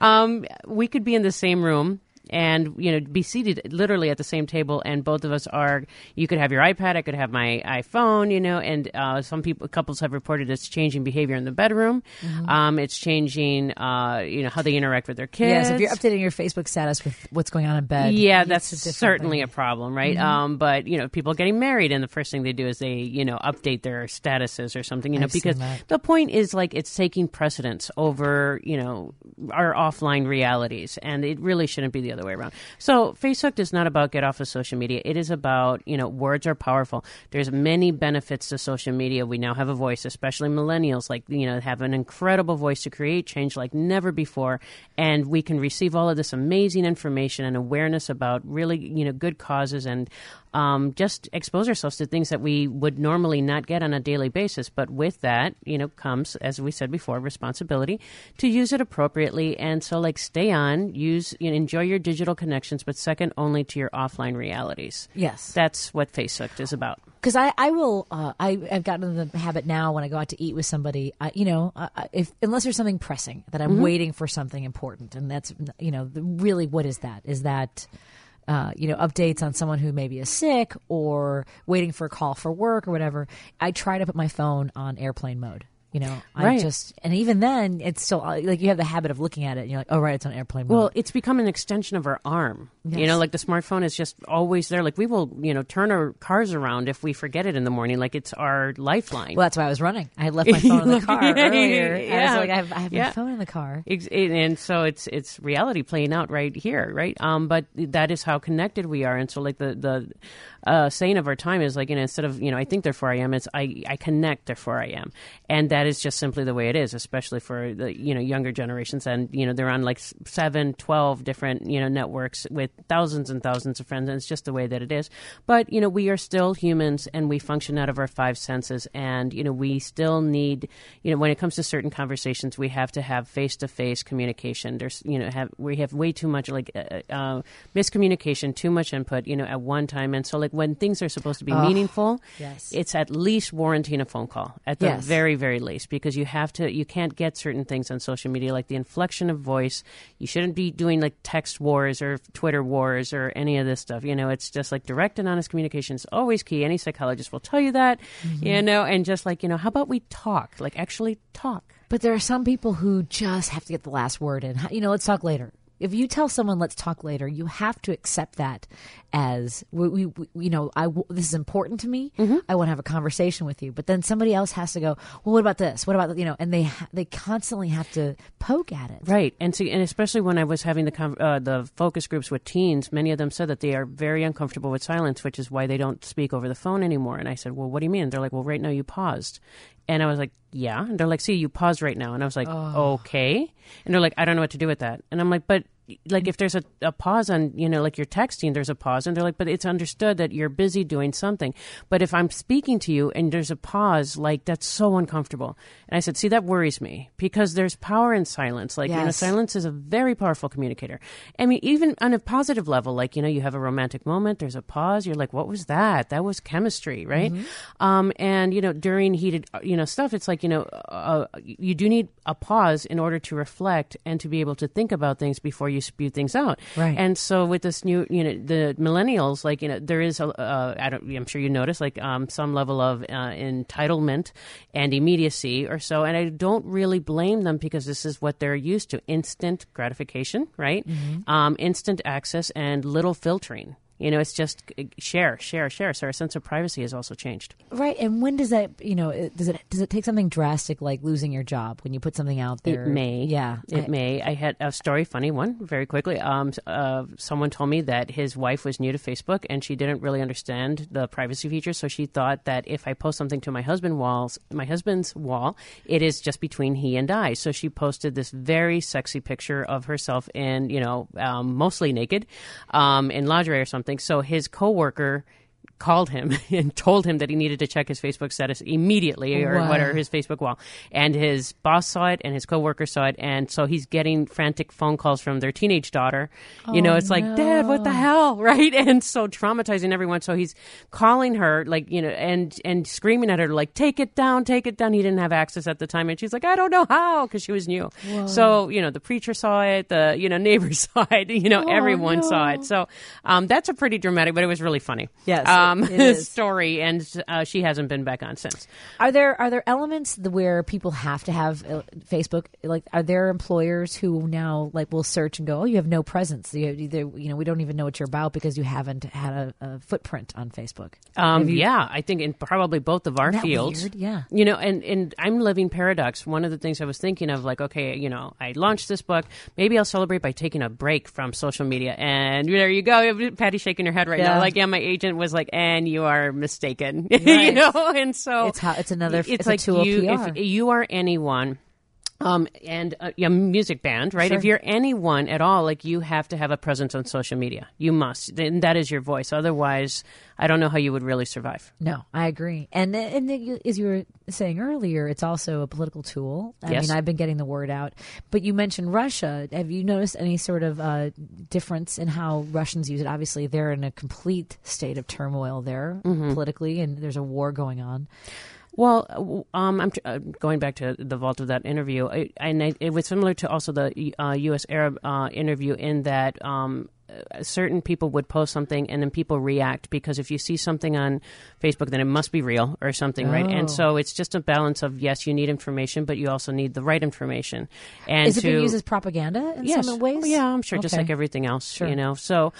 We could be in the same room and, be seated literally at the same table. And both of us you could have your iPad, I could have my iPhone, and couples have reported it's changing behavior in the bedroom. It's changing, how they interact with their kids. Yes, if you're updating your Facebook status with what's going on in bed. Yeah, that's certainly a problem, right? But, people getting married and the first thing they do is they, update their statuses or something, because the point is like it's taking precedence over, our offline realities, and it really shouldn't be the other way around. So Facebook is not about get off of social media. It is about, words are powerful. There's many benefits to social media. We now have a voice, especially millennials, have an incredible voice to create change like never before. And we can receive all of this amazing information and awareness about really, good causes and just expose ourselves to things that we would normally not get on a daily basis. But with that, comes, as we said before, responsibility to use it appropriately. And so stay on, enjoy your digital connections, but second only to your offline realities. Yes. That's what Facebook is about. Because I've gotten in the habit now when I go out to eat with somebody, unless there's something pressing that I'm waiting for something important. And that's, really, what is that? Is that updates on someone who maybe is sick or waiting for a call for work or whatever, I try to put my phone on airplane mode. And even then, it's still like you have the habit of looking at it and you're like, oh, right, it's on airplane mode. Well, it's become an extension of our arm. Yes. Like the smartphone is just always there. Like we will, turn our cars around if we forget it in the morning. Like it's our lifeline. Well, that's why I was running. I had left my phone in the car earlier. I was like, I have my phone in the car. And so it's reality playing out right here, right? But that is how connected we are. And so like the saying of our time is like, instead of, I think therefore I am, it's I connect therefore I am. And that is just simply the way it is, especially for the, younger generations. And, they're on like 7, 12 different, networks with thousands and thousands of friends. And it's just the way that it is. But, we are still humans and we function out of our 5 senses. And, we still need, when it comes to certain conversations, we have to have face-to-face communication. There's, we have way too much like miscommunication, too much input, at one time. And so like when things are supposed to be meaningful, yes. It's at least warranting a phone call at the very, very least, because you can't get certain things on social media, like the inflection of voice. You shouldn't be doing like text wars or Twitter wars or any of this stuff. It's just like direct and honest communication is always key. Any psychologist will tell you that, and just like, how about we talk, like actually talk. But there are some people who just have to get the last word in. Let's talk later. If you tell someone, let's talk later, you have to accept that as, this is important to me. Mm-hmm. I want to have a conversation with you. But then somebody else has to go, well, what about this? What about, and they constantly have to poke at it. Right. And especially when I was having the focus groups with teens, many of them said that they are very uncomfortable with silence, which is why they don't speak over the phone anymore. And I said, well, what do you mean? They're like, well, right now you paused. And I was like, yeah. And they're like, see, you paused right now. And I was like, okay. And they're like, I don't know what to do with that. And I'm like, but like if there's a pause on, like you're texting, there's a pause. And they're like, but it's understood that you're busy doing something. But if I'm speaking to you and there's a pause, like that's so uncomfortable. And I said, see, that worries me because there's power in silence. Like, silence is a very powerful communicator. I mean, even on a positive level, like, you have a romantic moment, there's a pause. You're like, what was that? That was chemistry, right? Mm-hmm. And, during heated, stuff, it's like, you do need a pause in order to reflect and to be able to think about things before you spew things out. Right. And so with this new, the millennials, like, there is, I'm sure you notice, like, some level of entitlement and immediacy or so. And I don't really blame them because this is what they're used to. Instant gratification, right? Mm-hmm. Instant access and little filtering. It's just share. So our sense of privacy has also changed. Right. And when does that, does it take something drastic like losing your job when you put something out there? It may. Yeah. It may. I had a story, funny one, very quickly. Someone told me that his wife was new to Facebook and she didn't really understand the privacy features. So she thought that if I post something to my husband's wall, it is just between he and I. So she posted this very sexy picture of herself in, mostly naked, in lingerie or something. So his coworker called him and told him that he needed to check his Facebook status immediately or whatever, his Facebook wall. And his boss saw it and his coworker saw it. And so he's getting frantic phone calls from their teenage daughter. It's like, Dad, what the hell? Right. And so traumatizing everyone. So he's calling her like, and screaming at her, like, take it down. He didn't have access at the time. And she's like, I don't know how, because she was new. Whoa. So, the preacher saw it, the, neighbors saw it, everyone saw it. So that's a pretty dramatic, but it was really funny. Yes. Story, and she hasn't been back on since. Are there elements where people have to have Facebook? Like, are there employers who now like will search and go, oh, you have no presence. We don't even know what you're about because you haven't had a footprint on Facebook. I think in probably both of our fields. Weird? Yeah. And I'm living paradox. One of the things I was thinking of, like, okay, I launched this book. Maybe I'll celebrate by taking a break from social media. And there you go. Patty's shaking her head right now. Like, my agent was like, and you are mistaken, right. And so it's like a tool of PR. If you are anyone, and a music band, right? Sure. If you're anyone at all, like, you have to have a presence on social media. You must. And that is your voice. Otherwise, I don't know how you would really survive. No, I agree. And as you were saying earlier, it's also a political tool. I mean, I've been getting the word out. But you mentioned Russia. Have you noticed any sort of difference in how Russians use it? Obviously, they're in a complete state of turmoil there politically, and there's a war going on. Well, I'm going back to the vault of that interview, it was similar to also the U.S. Arab interview in that certain people would post something and then people react because if you see something on Facebook, then it must be real or something, right? And so it's just a balance of, yes, you need information, but you also need the right information. And is it being used as propaganda in some ways? Yeah, I'm sure, just like everything else, you know. So,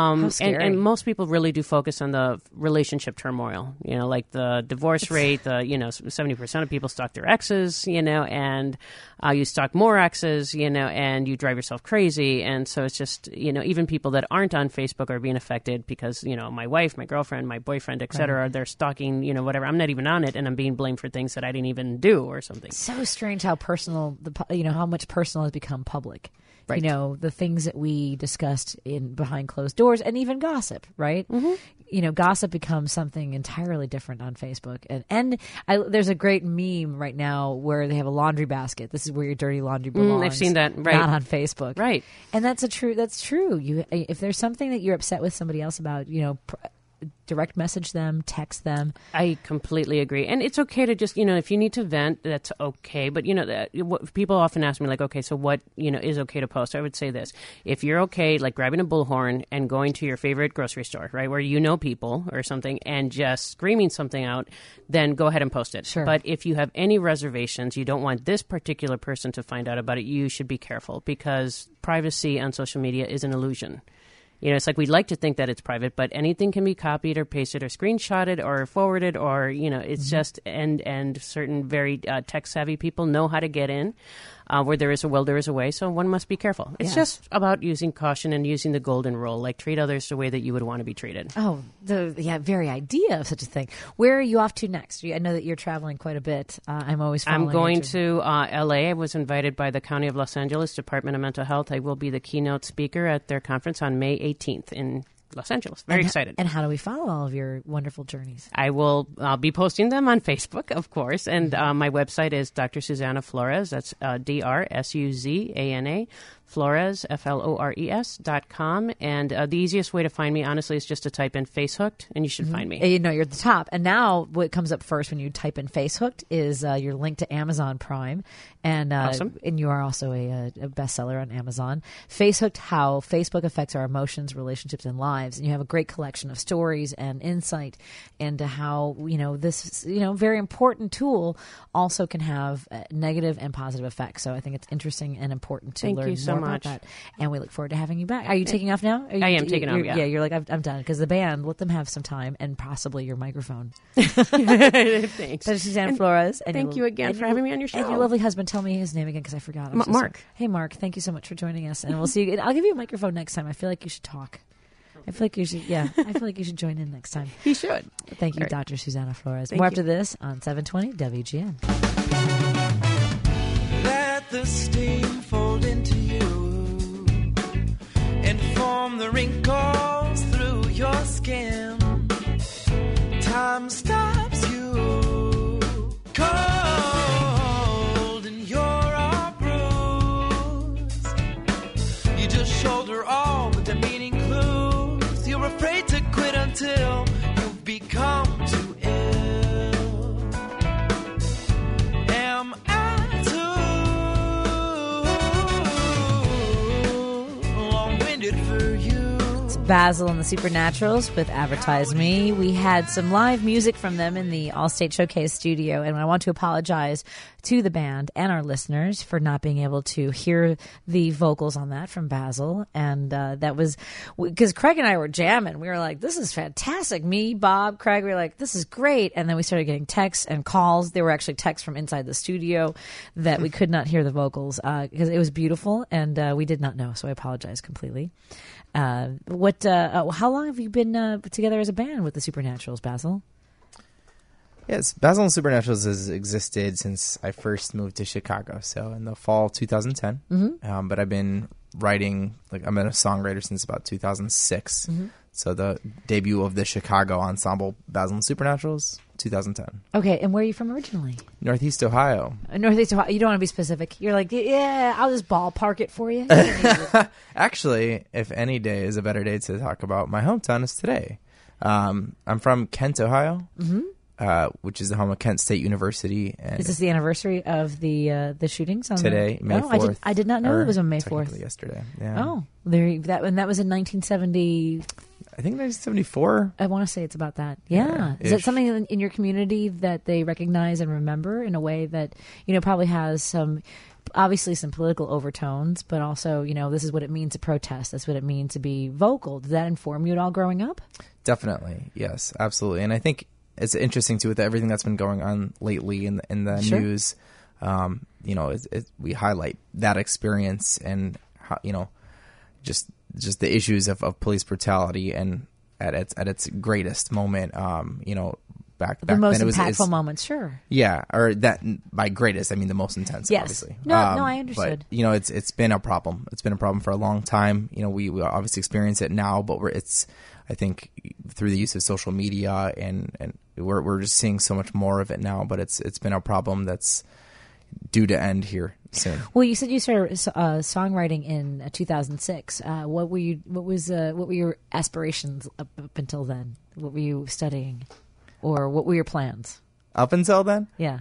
and most people really do focus on the relationship turmoil, you know, like the divorce rate, 70% of people stalk their exes, you know, and you stalk more exes, you know, and you drive yourself crazy. And so it's just, you know, even people that aren't on Facebook are being affected because, you know, my wife, my girlfriend, my boyfriend, et cetera, they're stalking, you know, whatever. I'm not even on it and I'm being blamed for things that I didn't even do or something. So strange how personal, how much personal has become public. Right. You know, the things that we discussed in behind closed doors and even gossip, right? Mm-hmm. You know, gossip becomes something entirely different on Facebook. And there's a great meme right now where they have a laundry basket. This is where your dirty laundry belongs. I've seen that, right. Not on Facebook. Right. And that's true. If there's something that you're upset with somebody else about, you know, direct message them, text them. I completely agree. And it's okay to just, you know, if you need to vent, that's okay. But, you know, people often ask me, like, okay, so what, you know, is okay to post? I would say this. If you're okay, like grabbing a bullhorn and going to your favorite grocery store, right, where you know people or something and just screaming something out, then go ahead and post it. Sure. But if you have any reservations, you don't want this particular person to find out about it, you should be careful because privacy on social media is an illusion. You know, it's like we'd like to think that it's private, but anything can be copied or pasted or screenshotted or forwarded or, you know, it's just, and certain very tech-savvy people know how to get in. Where there is a will, there is a way, so one must be careful. It's just about using caution and using the golden rule, like treat others the way that you would want to be treated. Oh, the very idea of such a thing. Where are you off to next? I know that you're traveling quite a bit. I'm going to L.A. I was invited by the County of Los Angeles Department of Mental Health. I will be the keynote speaker at their conference on May 18th in Los Angeles. Very excited. And how do we follow all of your wonderful journeys? I will be posting them on Facebook, of course. And my website is Dr. Susana Flores. That's DrSuzana Flores, FLORES.com. And the easiest way to find me, honestly, is just to type in Facehooked, and you should find me. You know, you're at the top. And now what comes up first when you type in Facehooked is your link to Amazon Prime. And awesome. And you are also a bestseller on Amazon. Facehooked, How Facebook Affects Our Emotions, Relationships, and Lives. And you have a great collection of stories and insight into how, you know, this, you know, very important tool also can have negative and positive effects. So I think it's interesting and important to learn more about that. And we look forward to having you back. Are you taking off now? I am taking off, yeah. You're like, I'm done. Because the band, let them have some time and possibly your microphone. Thanks. That's Susana Flores. And thank you again for having me on your show. And your lovely husband, tell me his name again because I forgot. Mark. Sorry. Hey, Mark. Thank you so much for joining us. And we'll see you. I'll give you a microphone next time. I feel like you should talk. I feel like you should join in next time. You should. Thank you, Dr. Susana Flores. More after this on 720 WGN. Let the steam fold into you and form the wrinkles through your skin. Time stops you cold and you're all bruised. You just shoulder all the demeaning clues. You're afraid to quit until you've become too ill. Am I too long-winded for you? It's Basil and the Supernaturals with Advertise Me. We had some live music from them in the Allstate Showcase studio, and I want to apologize to the band and our listeners for not being able to hear the vocals on that from Basil. And that was because Craig and I were jamming. We were like, this is fantastic. Me, Bob, Craig, we were like, this is great. And then we started getting texts and calls. There were actually texts from inside the studio that we could not hear the vocals because it was beautiful, and we did not know. So I apologize completely. How long have you been together as a band with the Supernaturals, Basil? Yes, Basil and Supernaturals has existed since I first moved to Chicago, so in the fall 2010. Mm-hmm. But I've been writing, I've been a songwriter since about 2006. Mm-hmm. So the debut of the Chicago ensemble, Basil and Supernaturals, 2010. Okay, and where are you from originally? Northeast Ohio. Northeast Ohio. You don't want to be specific. You're like, yeah, I'll just ballpark it for you. Actually, if any day is a better day to talk about my hometown is today. I'm from Kent, Ohio. Mm-hmm. which is the home of Kent State University. And Is this the anniversary of the shootings on today, May 4th? I did not know it was on May technically 4th. Yesterday. Yeah. Oh, that was in 1970. I think 1974. I want to say it's about that. Yeah. Is it something in your community that they recognize and remember in a way that, probably has obviously some political overtones, but also, this is what it means to protest. That's what it means to be vocal. Did that inform you at all growing up? Definitely. Yes, absolutely. And I think it's interesting too with everything that's been going on lately in the Sure. news. We highlight that experience and how, just the issues of police brutality and at its greatest moment. Back The most then impactful moments, sure. Yeah, or that by greatest I mean the most intense. Yes. Obviously. No, I understood. But it's been a problem. It's been a problem for a long time. We obviously experience it now, but I think through the use of social media and we're just seeing so much more of it now. But it's been a problem that's due to end here soon. Well, you said you started songwriting in 2006. What were your aspirations up until then? What were you studying, or what were your plans? Up until then? Yeah.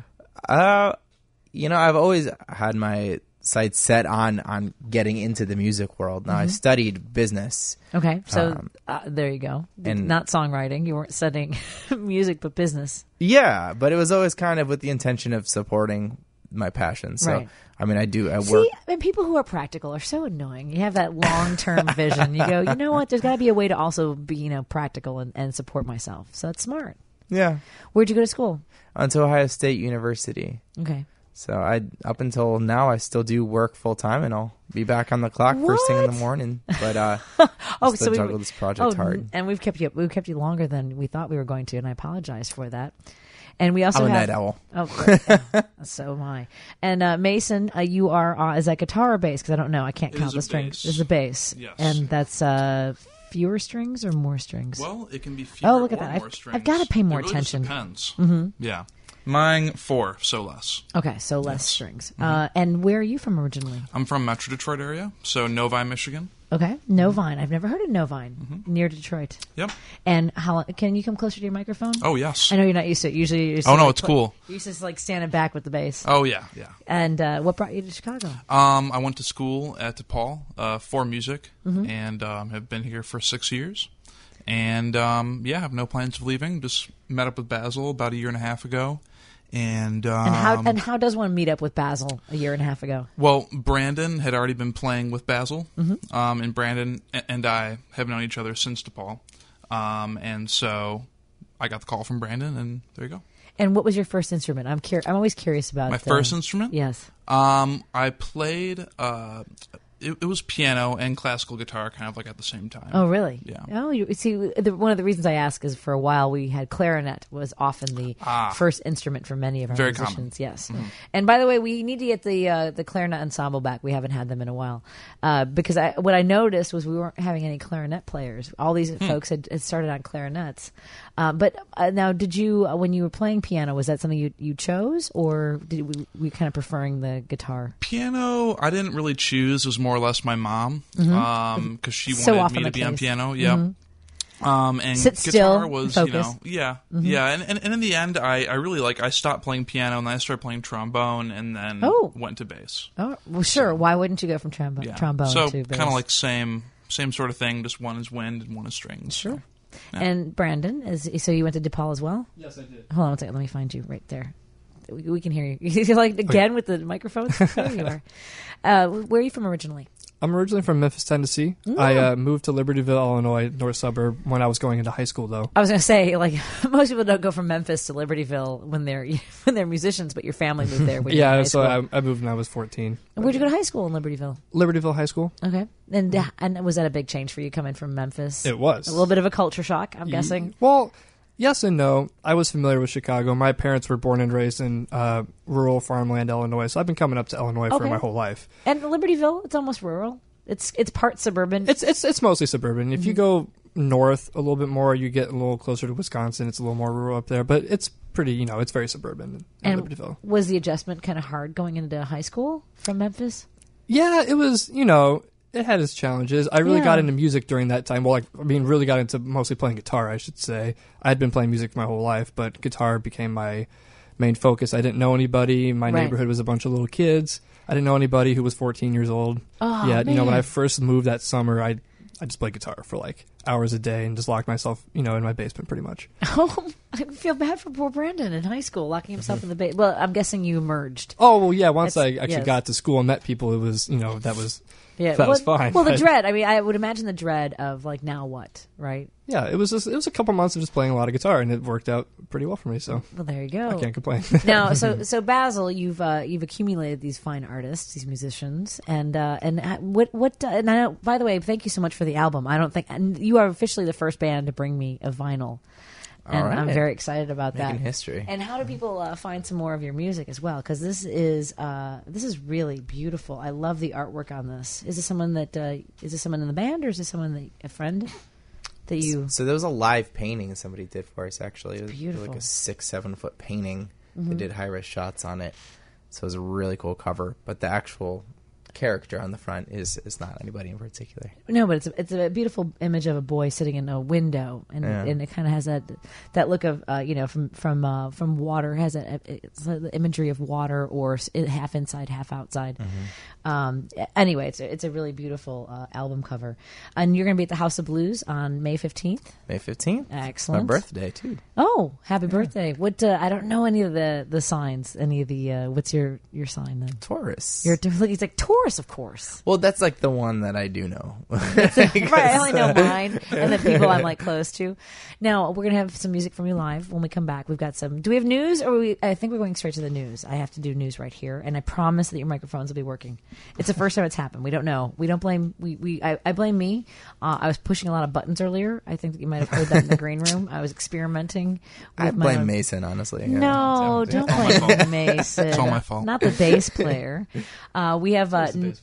I've always had my sights set on getting into the music world. Now, I studied business. Okay, so there you go. And not songwriting. You weren't studying music, but business. Yeah, but it was always kind of with the intention of supporting my passion. So, Right. I mean, I work. See, and people who are practical are so annoying. You have that long-term vision. You go, you know what? There's got to be a way to also be, practical and support myself. So that's smart. Yeah. Where'd you go to school? To Ohio State University. Okay. So up until now, I still do work full time, and I'll be back on the clock first thing in the morning. But still juggle this project hard. And we've kept you longer than we thought we were going to, and I apologize for that. And we also I'm a have night owl. Oh, great. So am I. And Mason, you are is that guitar or bass? Because I don't know. I can't count the strings. It's a bass. Yes. And that's fewer strings or more strings? Well, it can be fewer look at or that. more strings. I've got to pay more It really just attention. depends. Mm-hmm. Yeah. Mine 4, so less. Okay, so less strings. Mm-hmm. And where are you from originally? I'm from Metro Detroit area, so Novi, Michigan. Okay, Novine. I've never heard of Novine, near Detroit. Yep. And can you come closer to your microphone? Oh, yes. I know you're not used to it. Usually you're used Oh, to, no, like, it's cool. You're used to standing back with the bass. Oh, yeah, yeah. And what brought you to Chicago? I went to school at DePaul for music, and have been here for 6 years. And, have no plans of leaving. Just met up with Basil about a year and a half ago. And how does one meet up with Basil a year and a half ago? Well, Brandon had already been playing with Basil, and Brandon and I have known each other since DePaul, and so I got the call from Brandon, and there you go. And what was your first instrument? I'm always curious about my first instrument. Yes. I played. It was piano and classical guitar, kind of like at the same time. Oh, really? Yeah. Oh, you see, one of the reasons I ask is for a while we had clarinet was often the first instrument for many of our Very musicians. common. Yes. And by the way, we need to get the clarinet ensemble back. We haven't had them in a while because what I noticed was we weren't having any clarinet players. All these folks had started on clarinets. But now, did you when you were playing piano, was that something you chose, or did we kind of preferring the guitar? Piano, I didn't really choose. It was more or less my mom, because she So wanted often me to the be on case. piano. Yeah. And Sit guitar still, was, focus. yeah. And in the end, I really I stopped playing piano, and then I started playing trombone, and then went to bass. Oh, well, sure. Why wouldn't you go from trombone So to bass? kind of like same sort of thing. Just one is wind and one is strings. Sure. So, yeah. And Brandon, so you went to DePaul as well? Yes, I did. Hold on one second. Let me find you right there. We can hear you. You're like again with the microphones. There you are. Where are you from originally? I'm originally from Memphis, Tennessee. I moved to Libertyville, Illinois, north suburb, when I was going into high school, though. I was going to say, most people don't go from Memphis to Libertyville when they're musicians, but your family moved there. When you were in high so school. I moved when I was 14. And where'd you go to high school in Libertyville? Libertyville High School. Okay. And was that a big change for you coming from Memphis? It was. A little bit of a culture shock, I'm guessing. Well, yes and no. I was familiar with Chicago. My parents were born and raised in rural farmland, Illinois, so I've been coming up to Illinois for my whole life. And Libertyville, it's almost rural. It's part suburban. It's mostly suburban. If you go north a little bit more, you get a little closer to Wisconsin. It's a little more rural up there, but it's pretty, it's very suburban in Libertyville. Was the adjustment kind of hard going into high school from Memphis? Yeah, it was, It had its challenges. I really got into music during that time. Well, really got into mostly playing guitar, I should say. I had been playing music my whole life, but guitar became my main focus. I didn't know anybody. My neighborhood was a bunch of little kids. I didn't know anybody who was 14 years old. Oh, yet. man. When I first moved that summer, I just played guitar for like hours a day and just locked myself, in my basement pretty much. Oh, I feel bad for poor Brandon in high school, locking himself in the basement. Well, I'm guessing you emerged. Oh, well, yeah. Once I actually got to school and met people, it was, that was fine. Well, the dread. I mean, I would imagine the dread of like, now what, right? Yeah, it was a couple months of just playing a lot of guitar, and it worked out pretty well for me. So, well, there you go. I can't complain. Now, so Basil, you've accumulated these fine artists, these musicians, and what and I know, by the way, thank you so much for the album. I don't think and you are officially the first band to bring me a vinyl. And I'm very excited about that. Making history. And how do people find some more of your music as well? Because this is really beautiful. I love the artwork on this. Is this someone in the band, or is this a friend that you? So there was a live painting somebody did for us. Actually, it was beautiful. Like a 6-7 foot painting. Mm-hmm. They did high-res shots on it, so it was a really cool cover. But the actual character on the front is not anybody in particular. No, but it's a beautiful image of a boy sitting in a window, and it kind of has that look of from water. Has it's the imagery of water, or half inside, half outside. Mm-hmm. Anyway, it's a really beautiful album cover, and you're going to be at the House of Blues on May 15th. May 15th. Excellent. My birthday too. Oh, happy birthday! What I don't know any of the signs. Any of the what's your sign then? Taurus. He's like Taurus, of course. Well, that's like the one that I do know. Right, I only know mine and the people I'm like close to. Now we're gonna have some music from you live when we come back. We've got some. Do we have news, or I think we're going straight to the news. I have to do news right here, and I promise that your microphones will be working. It's the first time it's happened. We don't know. We don't blame. I blame me. I was pushing a lot of buttons earlier. I think that you might have heard that in the green room. I was experimenting. I blame Mason, honestly. Yeah. No, don't blame Mason. It's all my fault. Not the bass player. We have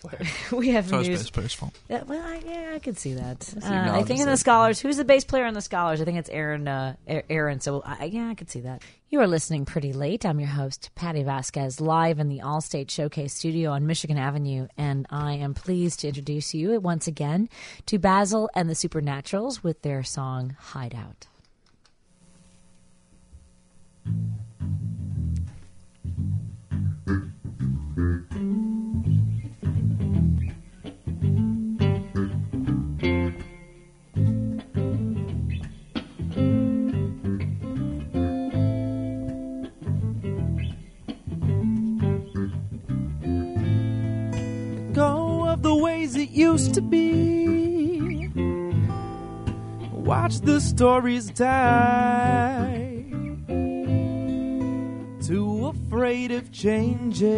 we have so news. Bass player's fault. Well, I could see that. I think in the Scholars, who's the bass player in the Scholars? I think it's Aaron. Aaron. So I could see that. You are listening Pretty Late. I'm your host, Patty Vasquez, live in the Allstate Showcase studio on Michigan Avenue, and I am pleased to introduce you once again to Basil and the Supernaturals with their song "Hideout." Go of the ways it used to be. Watch the stories die. Too afraid of changes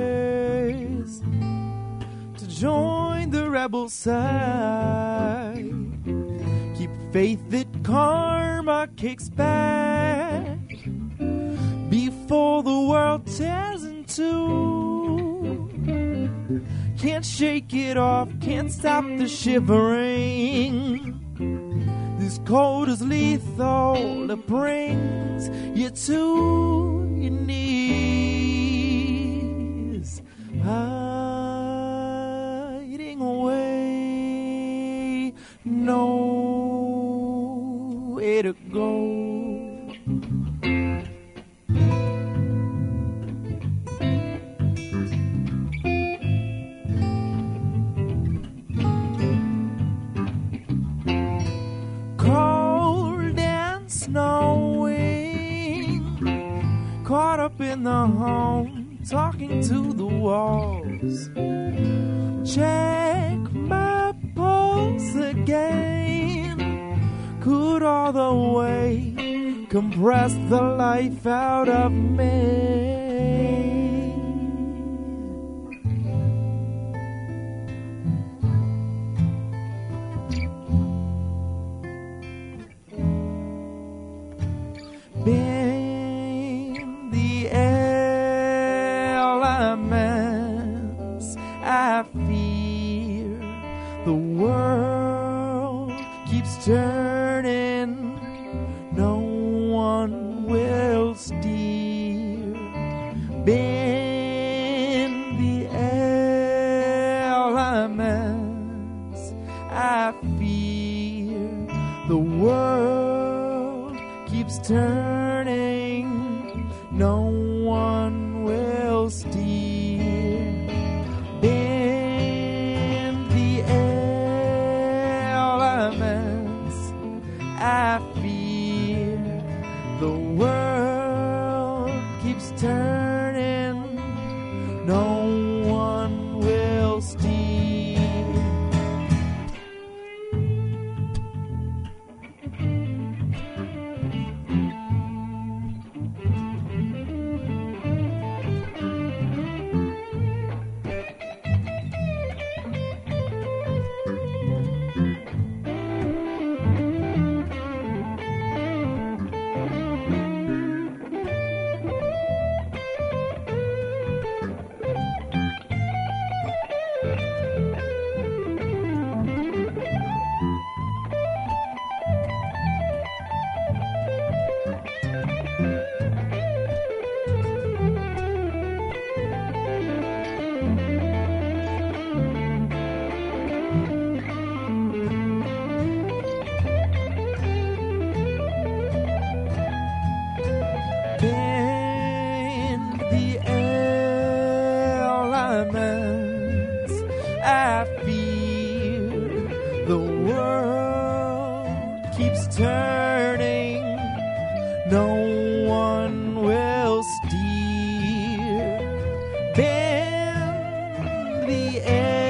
to join the rebel side. Keep faith that karma kicks back before the world tears in two. Can't shake it off, can't stop the shivering. This cold is lethal, it brings you to your knees. Hiding away, nowhere to go. Cold and snowing, caught up in the home, talking to the walls. Check my pulse again. Could all the way compress the life out of me. Been the elements, I fear the world keeps turning, no one will steer. world keeps turning, no one will steer. Bend the elements, I fear. The world keeps turning, no one will steer. Bend the elements, I fear. The world keeps turning, no one will steer. Bend the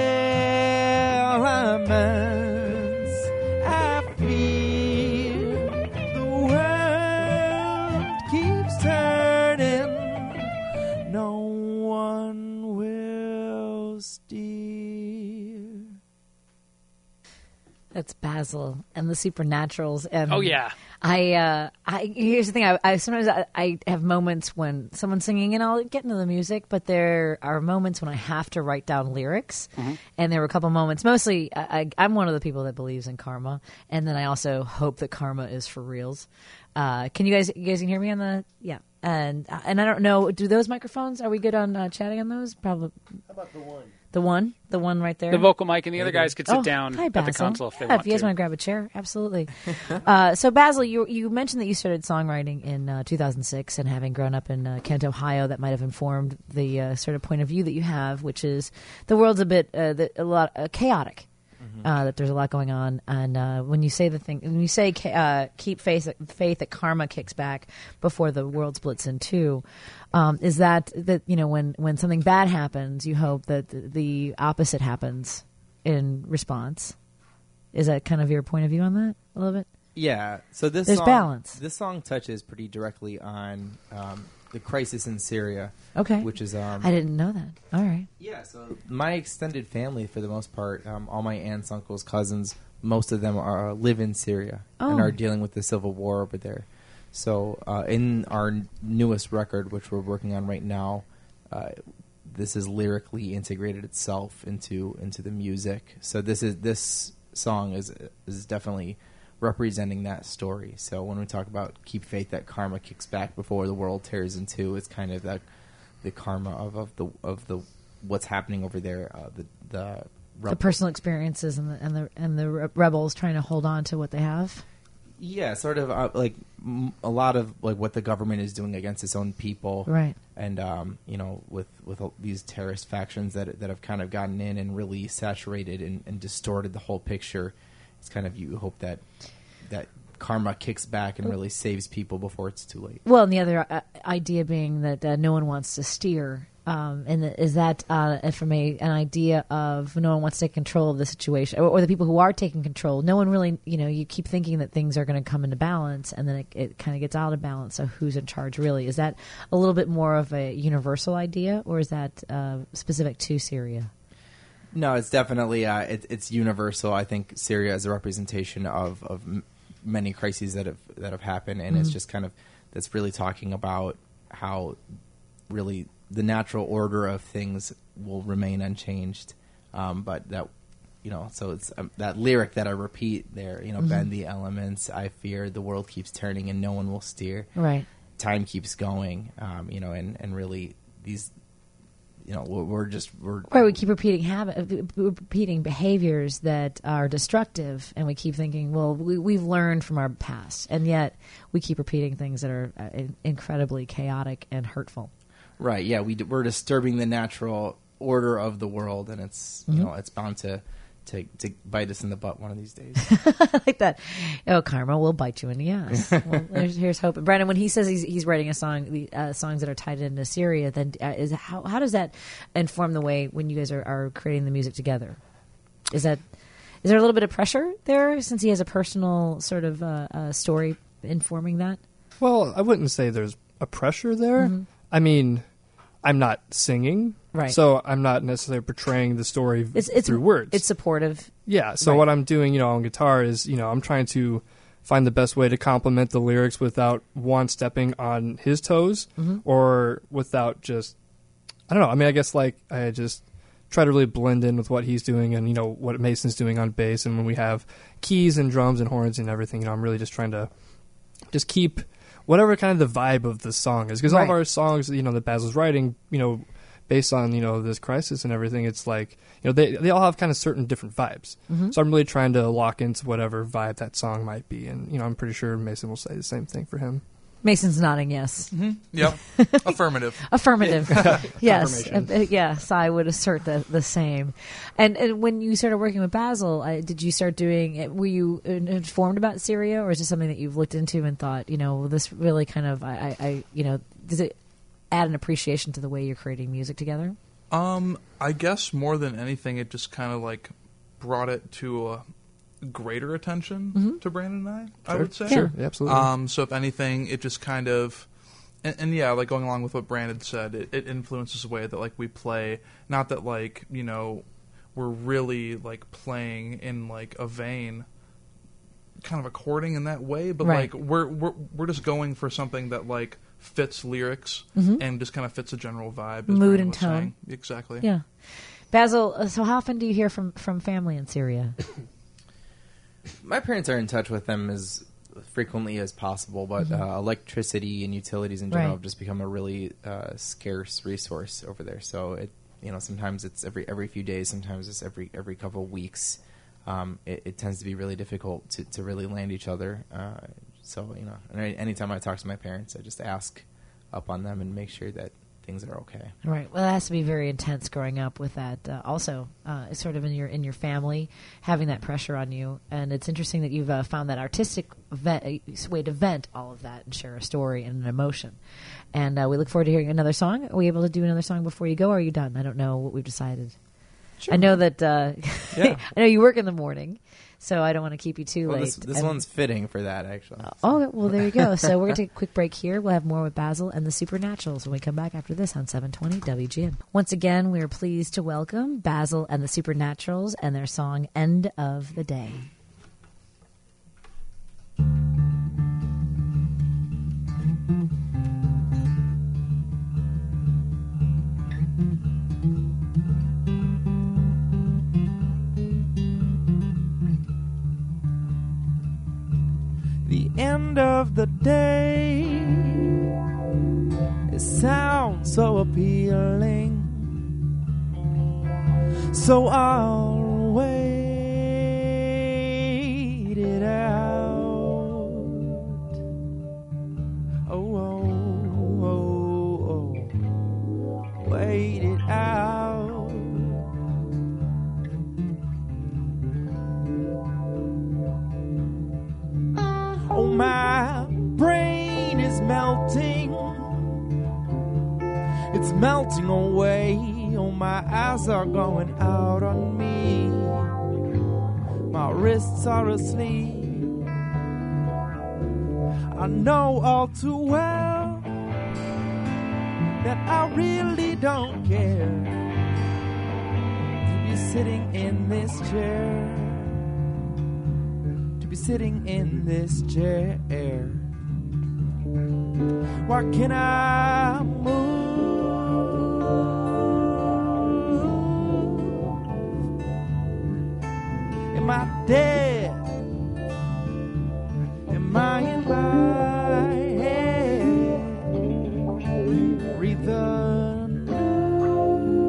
elements, I fear. The world keeps turning, no one will steer. That's Basil and the Supernaturals. And Oh, yeah. I here's the thing. I sometimes I have moments when someone's singing and I'll get into the music, but there are moments when I have to write down lyrics. And there were a couple moments. Mostly, I'm one of the people that believes in karma, and then I also hope that karma is for reals. Can you guys can hear me on the And I don't know. Do those microphones? Are we good on chatting on those? Probably. How about the one? The one right there. The vocal mic, and the other guys could sit down hi, at the Basil. console if they Yeah, want if you guys to. want to grab a chair, absolutely. So, Basil, you mentioned that you started songwriting in 2006, and having grown up in Kent, Ohio, that might have informed the sort of point of view that you have, which is the world's a bit a lot chaotic. That there's a lot going on, and when you say keep faith that karma kicks back before the world splits in two, is that when something bad happens, you hope that the opposite happens in response. Is that kind of your point of view on that a little bit? Yeah. So there's balance. This song touches pretty directly on the crisis in Syria. Okay. Which is I didn't know that. All right. Yeah. So my extended family, for the most part, all my aunts, uncles, cousins, most of them live in Syria and are dealing with the civil war over there. So in our newest record, which we're working on right now, this is lyrically integrated itself into the music. So this song is definitely representing that story. So when we talk about keep faith that karma kicks back before the world tears in two, it's kind of that the karma of the what's happening over there. The personal experiences and the rebels trying to hold on to what they have. Yeah, sort of like a lot of like what the government is doing against its own people, right? And with these terrorist factions that have kind of gotten in and really saturated and distorted the whole picture. It's kind of, you hope that karma kicks back and really saves people before it's too late. Well, and the other idea being that no one wants to steer. Is that from an idea of no one wants to take control of the situation, or the people who are taking control? No one really, you keep thinking that things are going to come into balance, and then it kind of gets out of balance. So who's in charge really? Is that a little bit more of a universal idea, or is that specific to Syria? No, it's definitely it's universal. I think Syria is a representation of many crises that have happened, and it's just kind of that's really talking about how really the natural order of things will remain unchanged, but that so it's that lyric that I repeat there. Bend the elements, I fear. The world keeps turning, and no one will steer. Right. Time keeps going. And really these. we're right. We keep repeating repeating behaviors that are destructive, and we keep thinking, well, we've learned from our past, and yet we keep repeating things that are incredibly chaotic and hurtful. Right. Yeah. We're disturbing the natural order of the world, and it's it's bound to bite us in the butt one of these days. I like that. Oh, karma will bite you in the ass. Well, here's hope. Brandon, when he says he's writing a song, songs that are tied into Syria, then how does that inform the way when you guys are creating the music together? Is there a little bit of pressure there since he has a personal sort of story informing that? Well, I wouldn't say there's a pressure there. Mm-hmm. I mean, I'm not singing, right? So I'm not necessarily portraying the story through words. It's supportive. Yeah. So what I'm doing, on guitar is, I'm trying to find the best way to complement the lyrics without stepping on his toes, or without just, I don't know. I mean, I guess I just try to really blend in with what he's doing and, what Mason's doing on bass. And when we have keys and drums and horns and everything, I'm really just trying to just keep whatever kind of the vibe of the song is, because all of our songs, that Basil's writing, based on this crisis and everything, it's like they all have kind of certain different vibes. Mm-hmm. So I'm really trying to lock into whatever vibe that song might be, and I'm pretty sure Mason will say the same thing for him. Mason's nodding yes. Mm-hmm. Yep. Affirmative. Affirmative. Yes. Yes, I would assert the same. And when you started working with Basil, did you start doing? Were you informed about Syria, or is it something that you've looked into and thought, this really kind of, does it add an appreciation to the way you're creating music together? I guess more than anything, it just kind of brought it to a greater attention to Brandon and I would say. Sure, yeah, absolutely. So if anything, it just kind of, and yeah, going along with what Brandon said, it influences the way that we play. Not that we're really playing in a vein, kind of according in that way, but we're just going for something that fits lyrics and just kind of fits a general vibe, mood and tone. Saying. Exactly. Yeah. Basil, so how often do you hear from family in Syria? My parents are in touch with them as frequently as possible, but electricity and utilities in general have just become a really scarce resource over there. So it, sometimes it's every few days, sometimes it's every couple of weeks. It tends to be really difficult to really land each other. So anytime I talk to my parents, I just ask up on them and make sure that things are okay. Right. Well, it has to be very intense growing up with that. Also, sort of in your family, having that pressure on you. And it's interesting that you've found that artistic way to vent all of that and share a story and an emotion. And we look forward to hearing another song. Are we able to do another song before you go, or are you done? I don't know what we've decided. Sure. I know that I know you work in the morning, so I don't want to keep you too late. This one's fitting for that, actually. Oh, well, there you go. So we're going to take a quick break here. We'll have more with Basil and the Supernaturals when we come back after this on 720 WGN. Once again, we are pleased to welcome Basil and the Supernaturals and their song, End of the Day. The end of the day, it sounds so appealing, so I'll wait it out. Wait it out. Oh, my brain is melting. It's melting away. Oh, my eyes are going out on me. My wrists are asleep. I know all too well that I really don't care to be sitting in this chair. Be sitting in this chair. Why can't I move? Am I dead? Am I in my head? Breathe the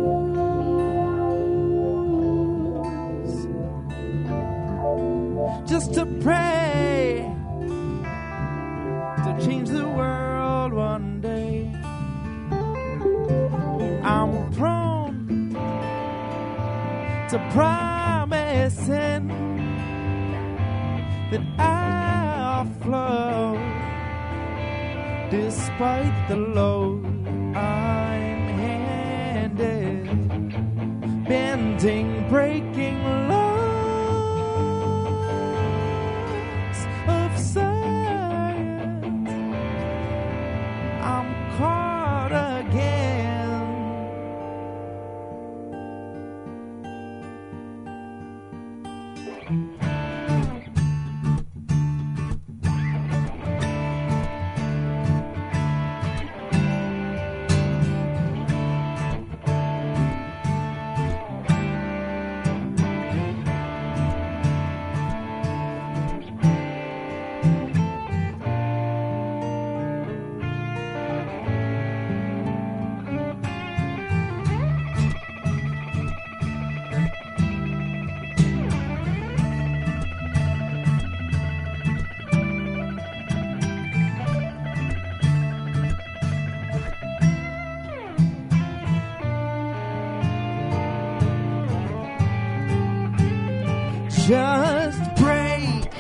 change the world one day. I'm prone to promising that I'll flow despite the load I'm handed, bending, breaking laws of science. I'm caught again. Just break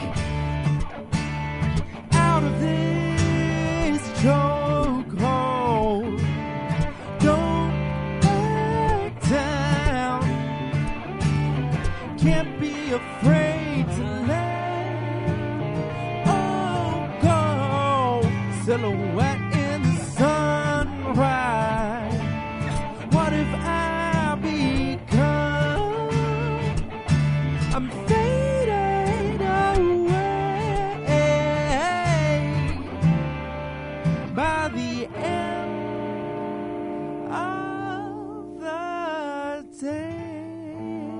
out of this chokehold. Don't back down. Can't be afraid to let all go. Silhouette in the sunrise. What if I become? I'm fading away by the end of the day.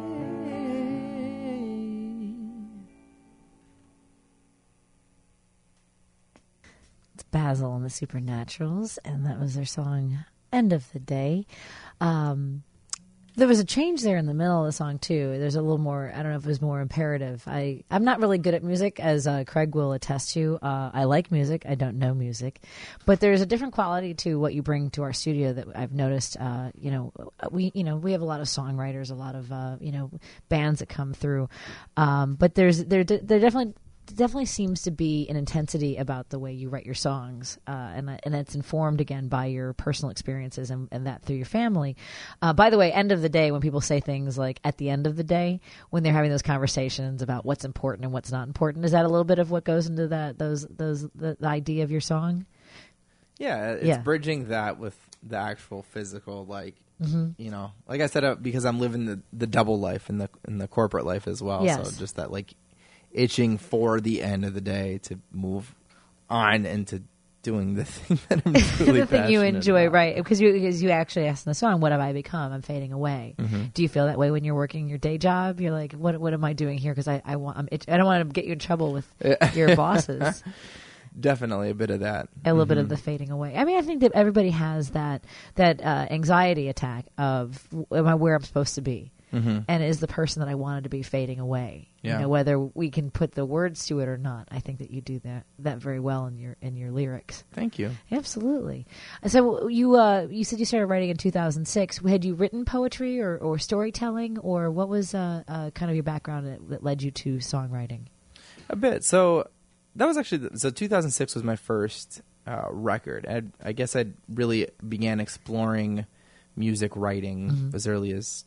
It's Basil and the Supernaturals, and that was their song "End of the Day." There was a change there in the middle of the song too. There's a little more, I don't know if it was more imperative. I'm not really good at music, as Craig will attest to. I like music. I don't know music. But there's a different quality to what you bring to our studio that I've noticed. We have a lot of songwriters, a lot of, bands that come through. But there definitely seems to be an intensity about the way you write your songs, and it's informed again by your personal experiences and that through your family. By the way, end of the day, when people say things like at the end of the day, when they're having those conversations about what's important and what's not important, is that a little bit of what goes into the idea of your song? Yeah, it's bridging that with the actual physical, like I said, because I'm living the double life in the corporate life as well. Yes. So just that itching for the end of the day to move on into doing the thing that I'm really the thing you enjoy, about. right? Because you actually asked in the song, "What have I become? I'm fading away." Mm-hmm. Do you feel that way when you're working your day job? You're like, "What am I doing here?" Because I don't want to get you in trouble with your bosses. Definitely a bit of that. A little bit of the fading away. I mean, I think that everybody has that anxiety attack of, am I where I'm supposed to be? Mm-hmm. And is the person that I wanted to be fading away? Yeah. Whether we can put the words to it or not. I think that you do that very well in your lyrics. Thank you. Absolutely. So you said you started writing in 2006. Had you written poetry or storytelling, or what was kind of your background that led you to songwriting? A bit. So that was actually 2006 was my first record. I guess I really began exploring music writing as early as,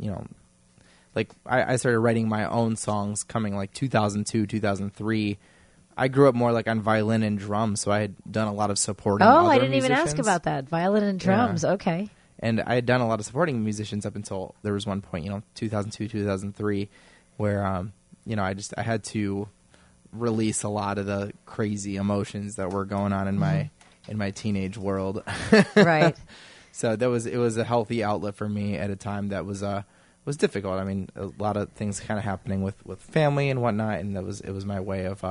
I started writing my own songs coming 2002, 2003. I grew up more on violin and drums, so I had done a lot of supporting other I didn't musicians. even ask about that. Violin and drums, Yeah. okay. And I had done a lot of supporting musicians up until there was one point, 2002, 2003, where, I had to release a lot of the crazy emotions that were going on in my teenage world. Right. So it was a healthy outlet for me at a time that was difficult. I mean, a lot of things kind of happening with family and whatnot, and it was my way of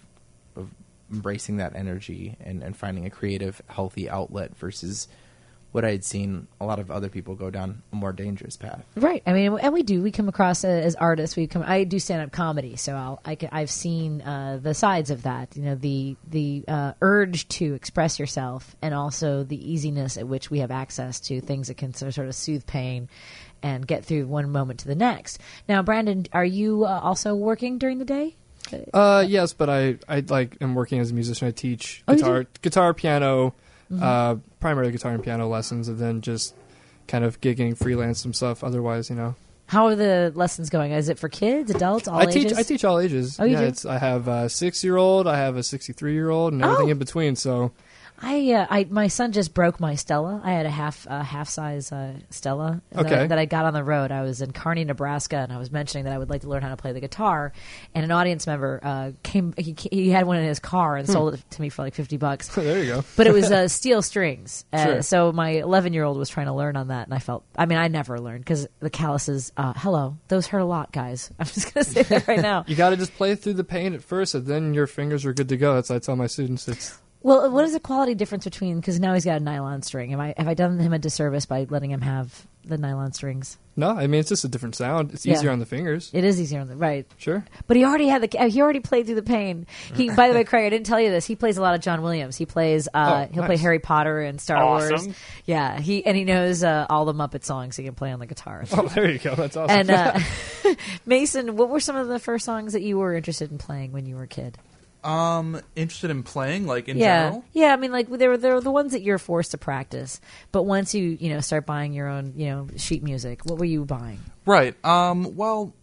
embracing that energy and finding a creative, healthy outlet versus what I had seen a lot of other people go down a more dangerous path. Right. I mean, and we come across as artists. I do stand-up comedy, so I've seen the sides of that. You know, the urge to express yourself, and also the easiness at which we have access to things that can sort of soothe pain and get through one moment to the next. Now, Brandon, are you also working during the day? Yes, but I am working as a musician. I teach guitar, piano. Primarily guitar and piano lessons, and then just kind of gigging, freelance some stuff. Otherwise, How are the lessons going? Is it for kids, adults, all ages? I teach all ages. Oh, you do? I have a 6-year-old, I have a 63-year-old, and everything in between. So, my son just broke my Stella. I had a half size Stella that I got on the road. I was in Kearney, Nebraska, and I was mentioning that I would like to learn how to play the guitar. And an audience member came. He had one in his car and sold it to me for like $50. There you go. But it was steel strings. Sure. So my 11-year-old was trying to learn on that, and I felt. I mean, I never learned because the calluses. Hello, those hurt a lot, guys. I'm just going to say that right now. You got to just play through the pain at first, and then your fingers are good to go. That's what I tell my students. Well, what is the quality difference between, because now he's got a nylon string. Have I done him a disservice by letting him have the nylon strings? No, I mean, it's just a different sound. It's easier on the fingers. It is easier on the, right. Sure. But he already played through the pain. By the way, Craig, I didn't tell you this. He plays a lot of John Williams. He plays, he'll play Harry Potter and Star Wars. Yeah. He knows all the Muppet songs he can play on the guitar. Oh, there you go. That's awesome. And, Mason, what were some of the first songs that you were interested in playing when you were a kid? Interested in playing, like in general? Yeah, I mean, like they're the ones that you're forced to practice. But once you start buying your own sheet music, what were you buying? Right. Well,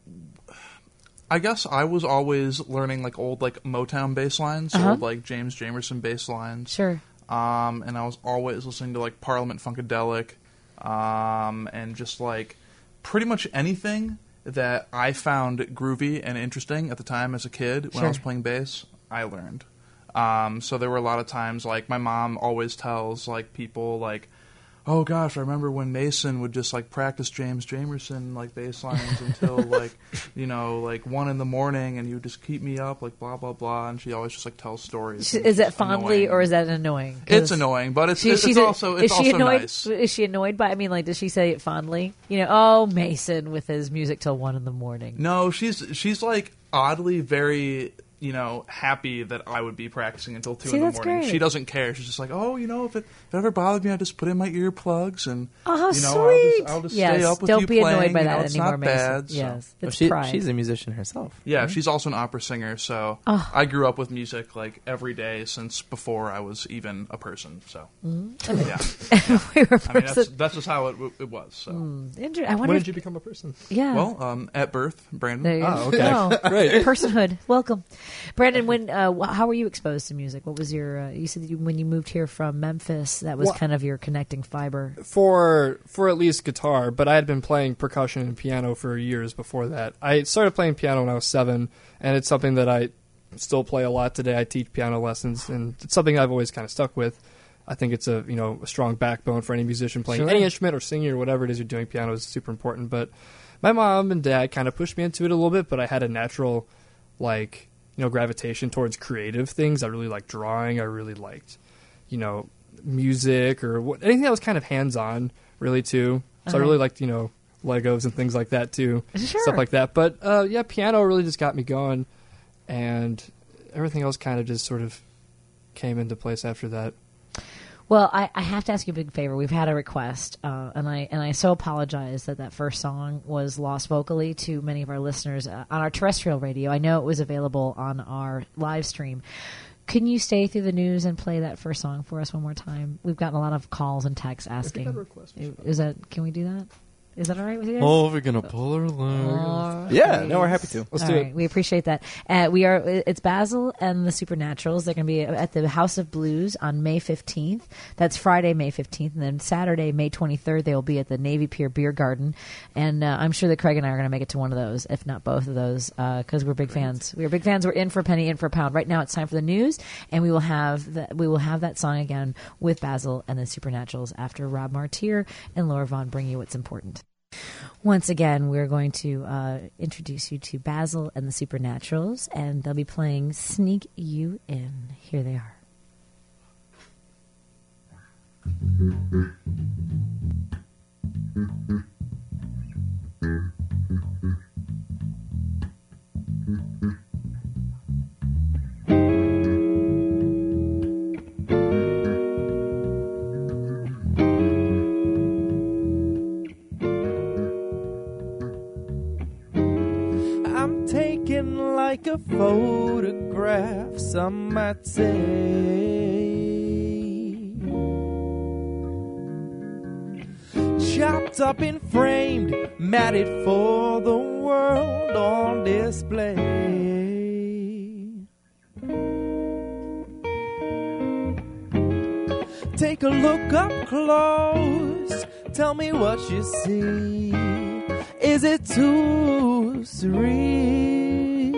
I guess I was always learning like old like Motown bass lines, old like James Jamerson bass lines. Sure. And I was always listening to like Parliament Funkadelic, and just like pretty much anything that I found groovy and interesting at the time as a kid when I was playing bass. I learned. So there were a lot of times, like, my mom always tells, like, people, like, oh, gosh, I remember when Mason would just, like, practice James Jamerson, like, bass lines until, like, 1 in the morning, and he would just keep me up, like, blah, blah, blah, and she always just, like, tells stories. Is that fondly or is that annoying? It's annoying, but it's also nice. Is she annoyed by, I mean, like, does she say it fondly? Oh, Mason with his music till 1 in the morning. No, she's like, oddly very... happy that I would be practicing until 2 in the morning. Great. She doesn't care. She's just like, if it ever bothered me, I just put in my earplugs and sweet. I'll just stay up with don't you be playing. Annoyed by that it's anymore, not bad. Mason. Yes, so. it's pride. She's a musician herself. Yeah, she's also an opera singer. So I grew up with music like every day since before I was even a person. So that's just how it was. So when did you become a person? Yeah. Well, at birth, Brandon. There you go. Okay. Great. Personhood. Welcome, Brandon. When how were you exposed to music? What was your? You said when you moved here from Memphis, that was kind of your connecting fiber. For at least guitar, but I had been playing percussion and piano for years before that. I started playing piano when I was 7, and it's something that I still play a lot today. I teach piano lessons, and it's something I've always kind of stuck with. I think it's a strong backbone for any musician playing any instrument or singing or whatever it is you're doing. Piano is super important. But my mom and dad kind of pushed me into it a little bit, but I had a natural gravitation towards creative things. I really liked drawing. I really liked, music or anything that was kind of hands-on, really, too. So I really liked, Legos and things like that, too. Sure. Stuff like that. But, piano really just got me going, and everything else kind of just sort of came into place after that. Well, I have to ask you a big favor. We've had a request, and I so apologize that first song was lost vocally to many of our listeners on our terrestrial radio. I know it was available on our live stream. Can you stay through the news and play that first song for us one more time? We've gotten a lot of calls and texts asking. Can we do that? Is that all right with you guys? Oh, we're going to pull her leg. Yeah, no, we're happy to. Let's do it. We appreciate that. It's Basil and the Supernaturals. They're going to be at the House of Blues on May 15th. That's Friday, May 15th. And then Saturday, May 23rd, they will be at the Navy Pier Beer Garden. And I'm sure that Craig and I are going to make it to one of those, if not both of those, because we're big fans. We are big fans. We're in for a penny, in for a pound. Right now it's time for the news, and we will have that song again with Basil and the Supernaturals after Rob Martier and Laura Vaughn bring you what's important. Once again, we're going to introduce you to Basil and the Supernaturals, and they'll be playing Sneak You In. Here they are. I'm taken like a photograph, some might say. Chopped up and framed, matted for the world on display. Take a look up close, tell me what you see. Is it too surreal?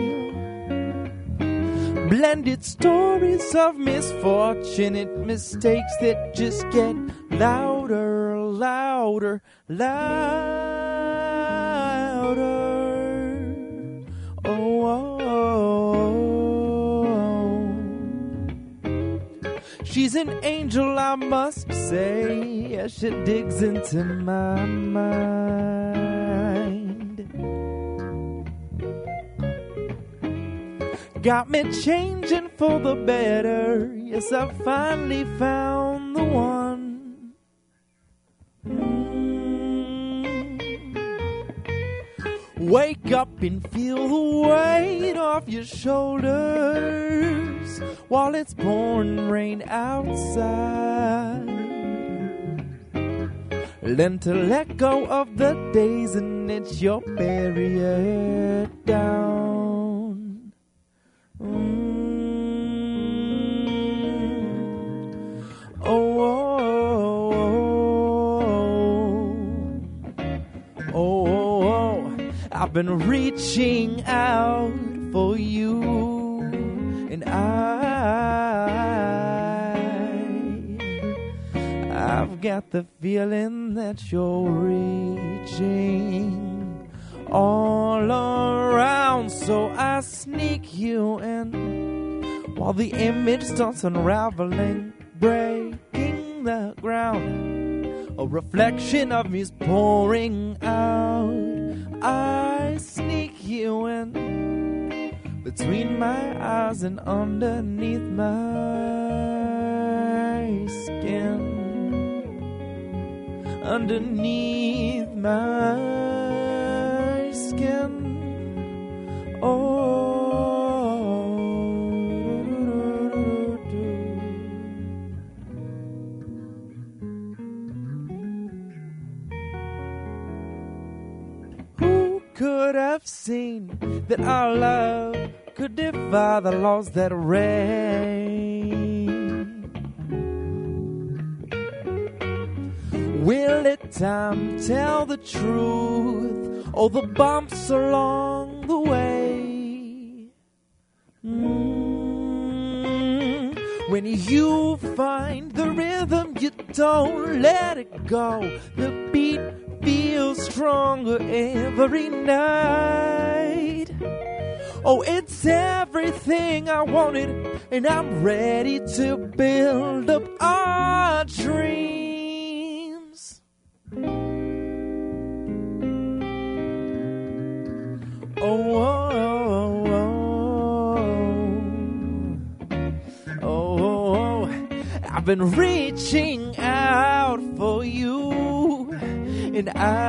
Blended stories of misfortunate mistakes that just get louder, louder, louder. Oh, oh, oh. She's an angel, I must say, as she digs into my mind. Got me changing for the better. Yes, I finally found the one. Wake up and feel the weight off your shoulders while it's pouring rain outside. Learn to let go of the days and it's your barrier down. Oh, oh, oh, oh, oh, I've been reaching out for you, and I've got the feeling that you're reaching all around, so I sneak you in while the image starts unraveling, breaking the ground. A reflection of me's pouring out. I sneak you in between my eyes and underneath my skin. Underneath my skin. Oh. Who could have seen that our love could defy the laws that reign? Will it time tell the truth? Oh, the bumps along the way. When you find the rhythm, you don't let it go. The beat feels stronger every night. Oh, it's everything I wanted, and I'm ready to build up our dreams. Oh, oh, oh, oh, oh, I've been reaching out for you, and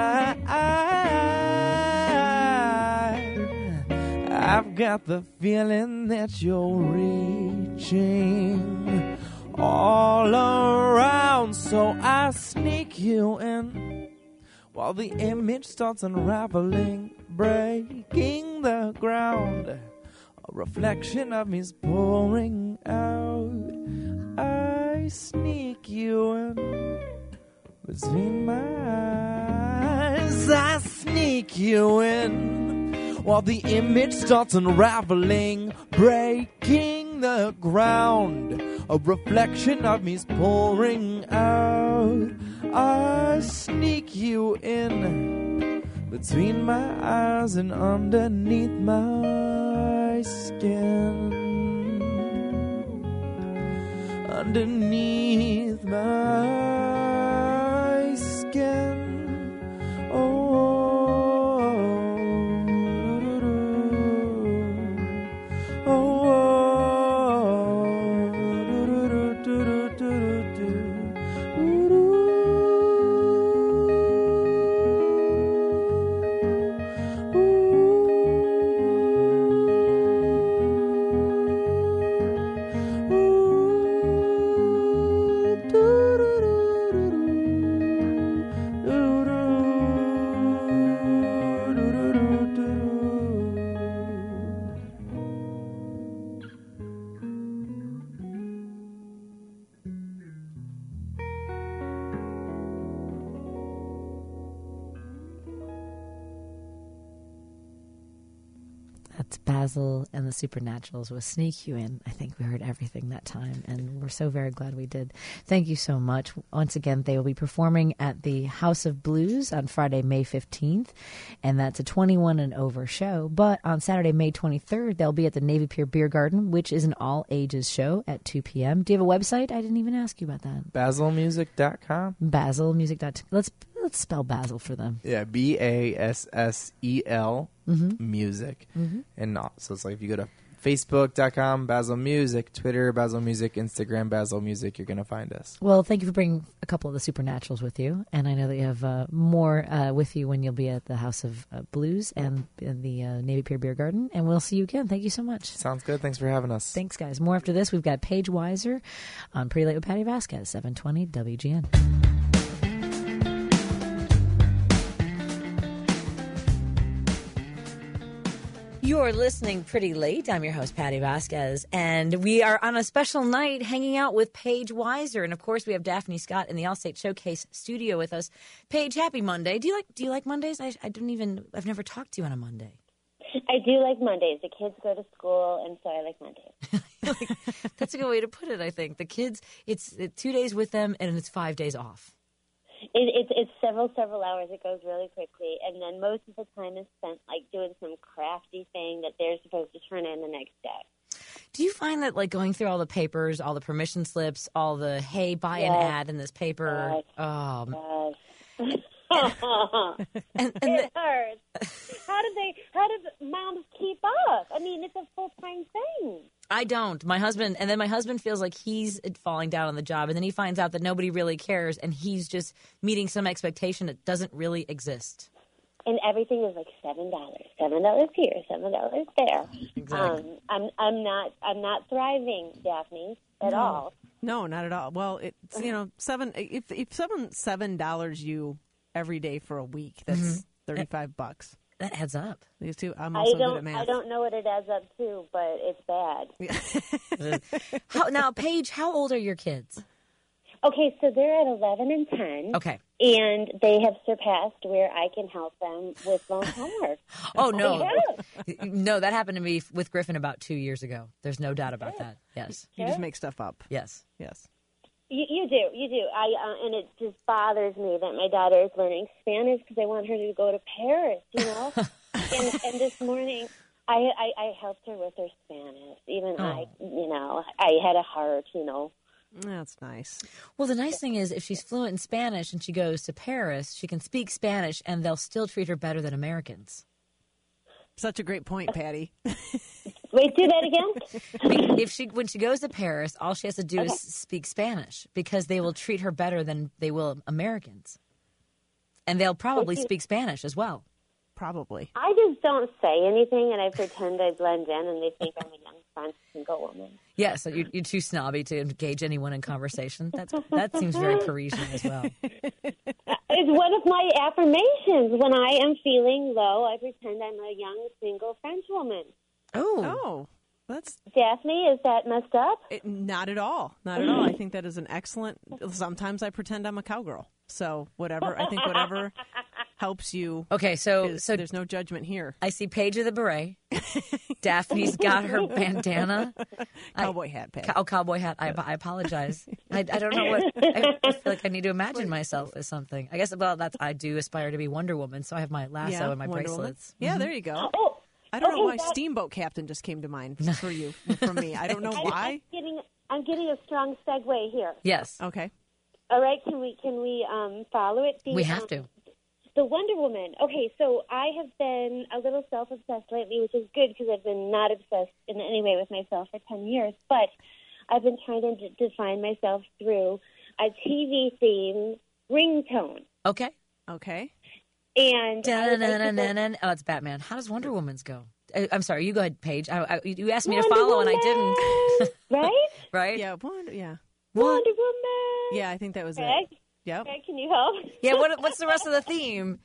I've got the feeling that you're reaching all around, so I sneak you in while the image starts unraveling, breaking the ground. A reflection of me's pouring out. I sneak you in between my eyes. I sneak you in while the image starts unraveling, breaking the ground. A reflection of me's pouring out. I sneak you in between my eyes and underneath my skin. Underneath my Basil and the Supernaturals with Sneak You In. I think we heard everything that time, and we're so very glad we did. Thank you so much. Once again, they will be performing at the House of Blues on Friday, May 15th, and that's a 21 and over show. But on Saturday, May 23rd, they'll be at the Navy Pier Beer Garden, which is an all-ages show at 2 p.m. Do you have a website? I didn't even ask you about that. BasilMusic.com. BasilMusic.com. Let's spell Basil for them. Yeah, BASSEL music. And so it's like if you go to Facebook.com, Basil Music, Twitter, Basil Music, Instagram, Basil Music, you're going to find us. Well, thank you for bringing a couple of the Supernaturals with you. And I know that you have more with you when you'll be at the House of Blues and in the Navy Pier Beer Garden. And we'll see you again. Thank you so much. Sounds good. Thanks for having us. Thanks, guys. More after this. We've got Paige Weiser on Pretty Late with Patty Vasquez, 720 WGN. You're listening Pretty Late. I'm your host, Patty Vasquez, and we are on a special night hanging out with Paige Weiser. And, of course, we have Daphne Scott in the Allstate Showcase studio with us. Paige, happy Monday. Do you like Mondays? I've never talked to you on a Monday. I do like Mondays. The kids go to school, and so I like Mondays. That's a good way to put it, I think. The kids, it's 2 days with them, and it's 5 days off. It's several hours. It goes really quickly, and then most of the time is spent like doing some crafty thing that they're supposed to turn in the next day. Do you find that like going through all the papers, all the permission slips, all the hey, buy an ad in this paper? Yes. Oh, yes. It hurts. How do moms keep up? I mean, it's a full-time thing. I don't. My husband feels like he's falling down on the job, and then he finds out that nobody really cares, and he's just meeting some expectation that doesn't really exist. And everything is like $7 here, $7 there. Exactly. I'm not thriving, Daphne, at all. No, not at all. Well, it's if someone's $7 you every day for a week, that's $35. That adds up. These two, I'm also good at math. I don't know what it adds up to, but it's bad. Now, Paige, how old are your kids? Okay, so they're at 11 and 10. Okay. And they have surpassed where I can help them with loan homework. Oh, no. No, that happened to me with Griffin about 2 years ago. There's no doubt about that. Yes. You just make stuff up. Yes. Yes. You do. And it just bothers me that my daughter is learning Spanish because I want her to go to Paris, you know? and this morning, I helped her with her Spanish. Even I had a heart, you know. That's nice. Well, the nice thing is if she's fluent in Spanish and she goes to Paris, she can speak Spanish and they'll still treat her better than Americans. Such a great point, Patty. Wait, do that again? When she goes to Paris, all she has to do is speak Spanish because they will treat her better than they will Americans. And they'll probably speak Spanish as well. Probably. I just don't say anything, and I pretend I blend in, and they think I'm a young French single woman. Yeah, so you're too snobby to engage anyone in conversation. That seems very Parisian as well. It's one of my affirmations. When I am feeling low, I pretend I'm a young single French woman. Oh. That's Daphne, is that messed up? Not at all. Not at all. I think that is an excellent. Sometimes I pretend I'm a cowgirl. So whatever. I think whatever helps you. Okay, so there's no judgment here. I see Paige of the beret. Daphne's got her bandana. Cowboy hat, Pat. Cowboy hat. I apologize. I don't know what. I feel like I need to imagine myself as something. I guess, I do aspire to be Wonder Woman, so I have my lasso and my Wonder bracelets. Woman. Yeah, there you go. Oh, I don't know why Steamboat Captain just came to mind from me. I don't know why. I'm getting a strong segue here. Yes. Okay. All right. Can we follow it? We have to. The Wonder Woman. Okay, so I have been a little self-obsessed lately, which is good because I've been not obsessed in any way with myself for 10 years. But I've been trying to define myself through a TV-themed ringtone. Okay. And oh, it's Batman. How does Wonder Woman's go? I'm sorry. You go ahead, Paige. You asked me to follow, and I didn't. Right? Right? Yeah. Wonder Woman. Yeah, I think that was Greg? it. Yep. Greg, can you help? Yeah. What's the rest of the theme?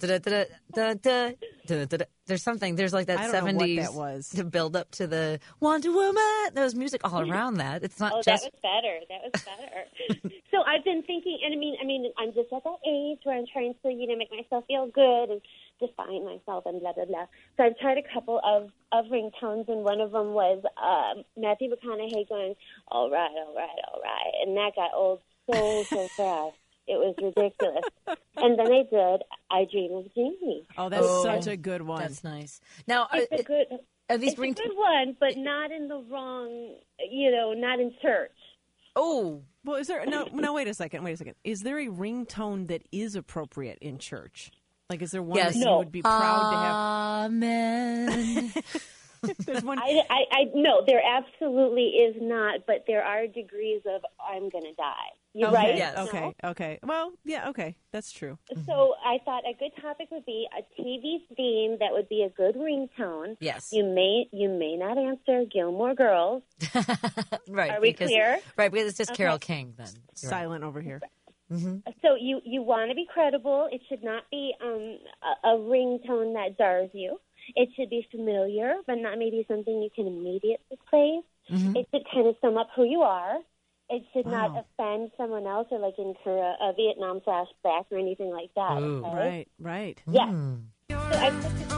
There's something. There's like that I don't 70s know what that was. to build up to the Wonder Woman. There was music all around that. It's not just. That was better. So I've been thinking, and I mean, I'm just at that age where I'm trying to, make myself feel good and define myself and blah, blah, blah. So I've tried a couple of ringtones, and one of them was Matthew McConaughey going, all right, all right, all right. And that got old so fast. It was ridiculous. And then I did I Dream of Jeannie. Oh, that's such a good one. That's nice. Now, It's a good these it's a good one, but not in the wrong, not in church. Oh. Well, is there no? Wait a second. Is there a ringtone that is appropriate in church? Like, is there one that you would be proud to have? Amen. There's one. No, there absolutely is not, but there are degrees of I'm going to die. You're right? Yes. Okay. Well, yeah, okay. That's true. So I thought a good topic would be a TV theme that would be a good ringtone. Yes. You may not answer Gilmore Girls. Right. Are we clear? Right, because it's just Carole King then. You're Silent over here. Mm-hmm. So you want to be credible. It should not be a ringtone that jars you. It should be familiar, but not maybe something you can immediately play. Mm-hmm. It should kind of sum up who you are. It should not offend someone else or like incur a Vietnam flashback or anything like that. Ooh. Okay? Right. Yes. So I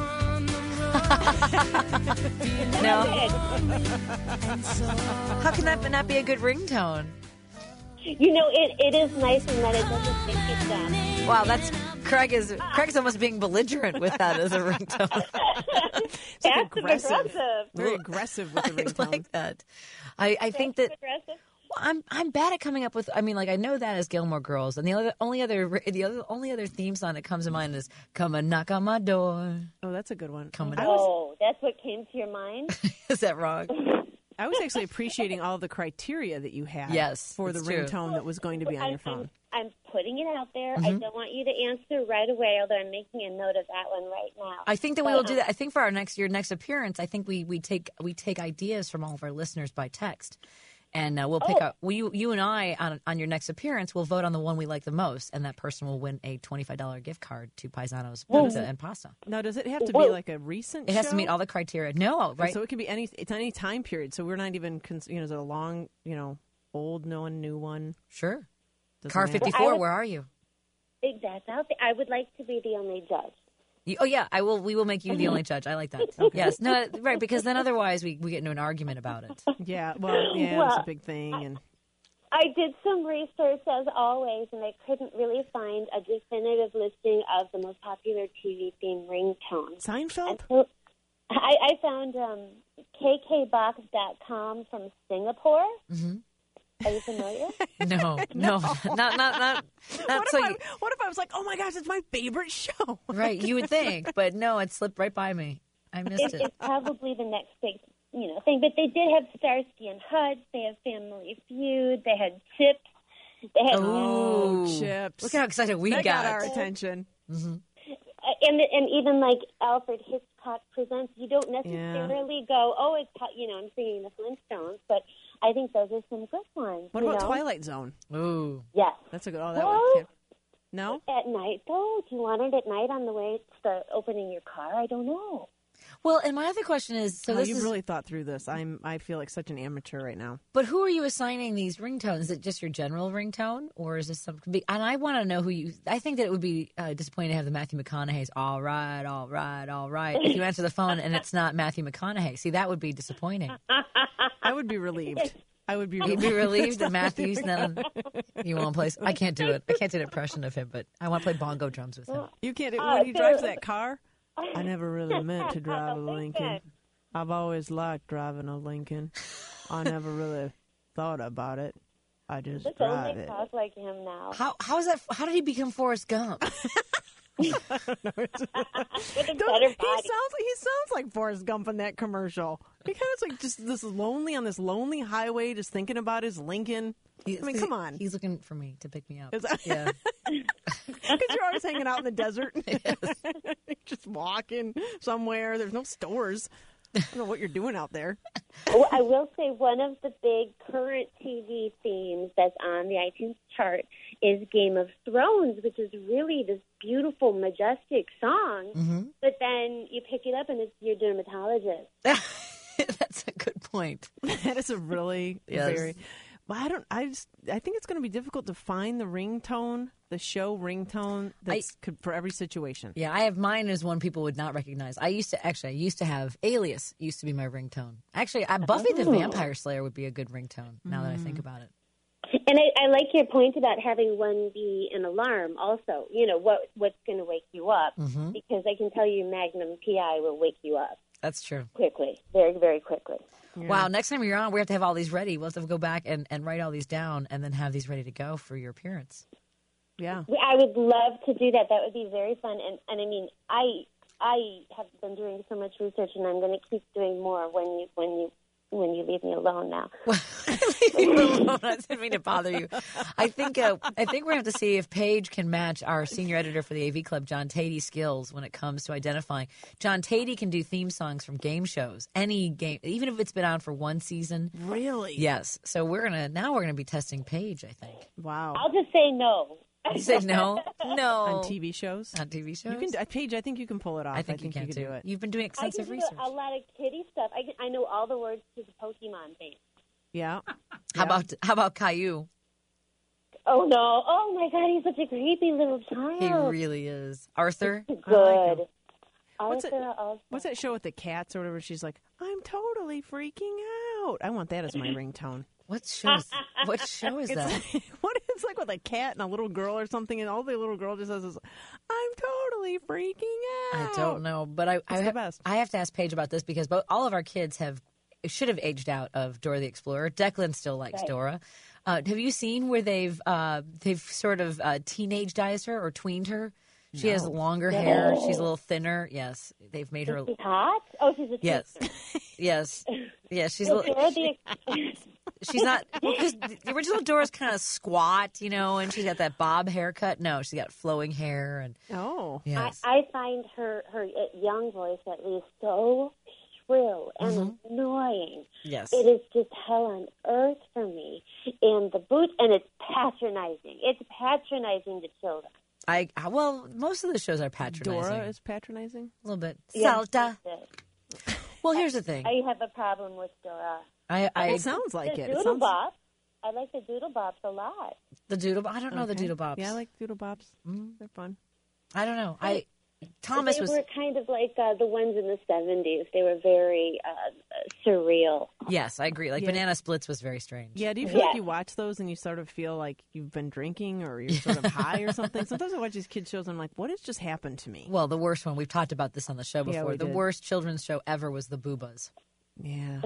No. How can that not be a good ringtone? It is nice in that it doesn't make you dumb. Wow, Craig's almost being belligerent with that as a ringtone. Passive aggressive. aggressive. Very aggressive with the ringtone. I like that. I think that Aggressive. I'm bad at coming up with. I mean, like I know that as Gilmore Girls, and the only other theme song that comes to mind is "Come and Knock on My Door." Oh, that's a good one. That's what came to your mind? Is that wrong? I was actually appreciating all the criteria that you had for the it's true. ringtone that was going to be on your phone. I'm putting it out there. Mm-hmm. I don't want you to answer right away, although I'm making a note of that one right now. I think that we will do that. I think for your next appearance, I think we take ideas from all of our listeners by text. And we'll pick up. You and I on your next appearance will vote on the one we like the most, and that person will win a $25 gift card to Paisano's Pizza and Pasta. Now, does it have to be like a recent? It has to show? meet all the criteria. No, right? So it could be it's any time period. So we're not even is it a long old new one? Sure. Doesn't Car matter. 54. Where are you? That's out there. I would like to be the only judge. I will. We will make you the only judge. I like that. Okay. Yes, no, right. Because then otherwise we get into an argument about it. Yeah, it's a big thing. And I did some research as always, and I couldn't really find a definitive listing of the most popular TV theme ringtones. Seinfeld. So I found KKBox.com from Singapore. Mm-hmm. Are you familiar? No, not what if I was like, oh my gosh, it's my favorite show? Right, you would think, but no, it slipped right by me. I missed it. It's probably the next big, thing. But they did have Starsky and Hutch. They have Family Feud. They had Chips. They had Chips. Look how excited we got our attention. Mm-hmm. And even like Alfred Hitchcock Presents, you don't necessarily go, I'm singing the Flintstones, but I think those are some good ones. What about Twilight Zone? Ooh. Yes. That's a good, that one. No? At night, though? Do you want it at night on the way to opening your car? I don't know. Well, and my other question is, you've really thought through this. I feel like such an amateur right now. But who are you assigning these ringtones? Is it just your general ringtone, or is this something? And I want to know who you. I think that it would be disappointing to have the Matthew McConaughey's "All right, all right, all right." If you answer the phone and it's not Matthew McConaughey, see, that would be disappointing. I would be relieved. You'd be relieved that Matthew's not. You won't play. I can't do it. I can't do an impression of him, but I want to play bongo drums with him. You can't. When he drives that car. I never really meant to drive a Lincoln. I've always liked driving a Lincoln. I never really thought about it. I just drive it. Talk like him now. How is that? How did he become Forrest Gump? With a better body. He sounds like Forrest Gump in that commercial. He kind of like just on this lonely highway, just thinking about his Lincoln. Come on. He's looking for me to pick me up. Yeah. Because you're always hanging out in the desert. Just walking somewhere. There's no stores. I don't know what you're doing out there. Well, I will say one of the big current TV themes that's on the iTunes chart is Game of Thrones, which is really this beautiful, majestic song. Mm-hmm. But then you pick it up and it's your dermatologist. That's a good point. That is a really very... Well, I think it's going to be difficult to find the ringtone, the show ringtone for every situation. Yeah, I have mine as one people would not recognize. I used to have Alias used to be my ringtone. Actually, Buffy the Vampire Slayer would be a good ringtone now that I think about it. And I like your point about having one be an alarm also. You know, what's going to wake you up. Because I can tell you Magnum PI will wake you up. That's true. Quickly. Very, very quickly. Yeah. Wow, next time you're on, we have to have all these ready. We'll have to go back and write all these down and then have these ready to go for your appearance. Yeah. I would love to do that. That would be very fun. And I mean, I have been doing so much research, and I'm going to keep doing more when you leave me alone now. Leave me alone. I didn't mean to bother you. I think we're going to have to see if Paige can match our senior editor for the AV Club, John Tatey's skills when it comes to identifying. John Tatey can do theme songs from game shows, any game, even if it's been on for one season. Really? Yes. So we're gonna be testing Paige, I think. Wow. I'll just say no. You say no? No. On TV shows? On TV shows? You can, Paige, I think you can pull it off. I think you can do it. You've been doing extensive research. A lot of kiddie stuff. I know all the words to the Pokemon thing. Yeah. How about Caillou? Oh, no. Oh, my God, he's such a creepy little child. He really is. Arthur? Good. What's that show with the cats or whatever? She's like, I'm totally freaking out. I want that as my ringtone. What show is that? It's like with a cat and a little girl or something, and all the little girl just says is, I'm totally freaking out. I don't know, but I have to ask Paige about this because all of our kids should have aged out of Dora the Explorer. Declan still likes Dora. Have you seen where they've sort of teenagedized her or tweened her? She has longer hair. She's a little thinner. Yes, they've made her. Is she hot? Oh, she's a yes. She's a little. She's not because the original Dora's kind of squat, and she's got that bob haircut. No, she's got flowing hair and. Oh, yes. I find her young voice at least so shrill and annoying. Yes, it is just hell on earth for me. And the boots, and it's patronizing. It's patronizing to children. Well, most of the shows are patronizing. Dora is patronizing? A little bit. Yes, Salta. Well, here's the thing. I have a problem with Dora. It sounds like it. Doodle Bops. I like the Doodle Bops a lot. The Doodle Bops? I don't know the Doodle Bops. Yeah, I like Doodle Bops. They're fun. I don't know. They were kind of like the ones in the 70s. They were very surreal. Yes, I agree. Like Banana Splits was very strange. Yeah, do you feel like you watch those and you sort of feel like you've been drinking or you're sort of high or something? Sometimes I watch these kids shows and I'm like, what has just happened to me? Well, the worst one, we've talked about this on the show before. Yeah, the worst children's show ever was the Boobas. Yeah.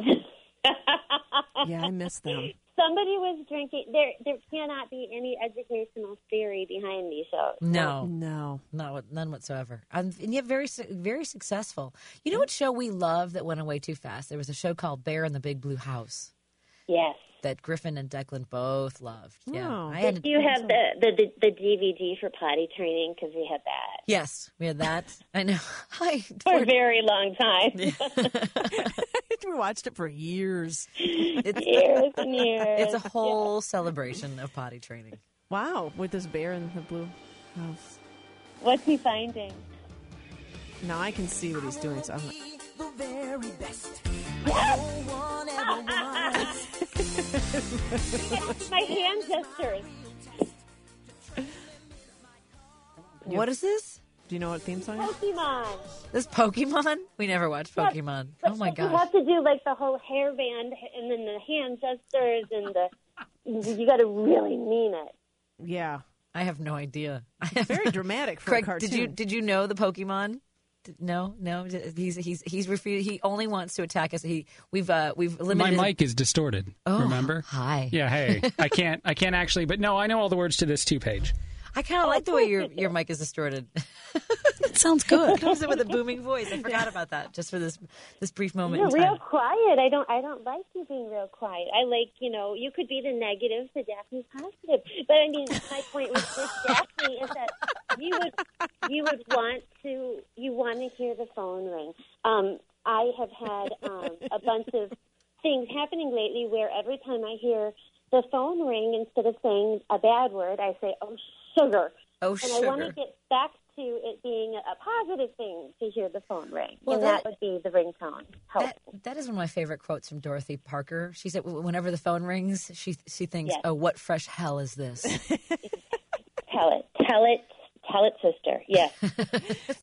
Yeah, I miss them. Somebody was drinking. There cannot be any educational theory behind these shows. No, none whatsoever. And yet very, very successful. You know what show we love that went away too fast? There was a show called Bear in the Big Blue House. Yes. That Griffin and Declan both loved. Yeah. Oh. Did you have the DVD for potty training? Because we had that. Yes, we had that. I know. For a very long time. We watched it for years. Years and years. It's a whole celebration of potty training. Wow, with this bear in the blue house. What's he finding? Now I can see what he's doing. So I'm the very best. My hand gestures. What is this? Do you know what theme song is? Pokemon. This Pokemon? We never watched Pokemon. Oh my gosh. You have to do like the whole hairband and then the hand gestures and you got to really mean it. Yeah. I have no idea. It's very dramatic for Craig, a cartoon. Did you know the Pokemon? No. He's refused. He only wants to attack us. We've limited. My mic is distorted. Oh, remember? Hi. Yeah. Hey, I can't actually. But no, I know all the words to this too, Paige. I kind of like the way your mic is distorted. It sounds good. It comes in with a booming voice. I forgot about that just for this brief moment. You're in time. real quiet. I don't like you being real quiet. I like, you could be the negative, the Daphne's positive. But I mean, my point with this Daphne is that you would want to hear the phone ring. I have had a bunch of things happening lately where every time I hear the phone ring, instead of saying a bad word, I say, "Oh, sugar." Oh, and sugar. I want to get back to it being a positive thing to hear the phone ring. Well, and that would be the ringtone. That is one of my favorite quotes from Dorothy Parker. She said, whenever the phone rings, she thinks, Yes. oh, what fresh hell is this? Tell it, sister. Yes.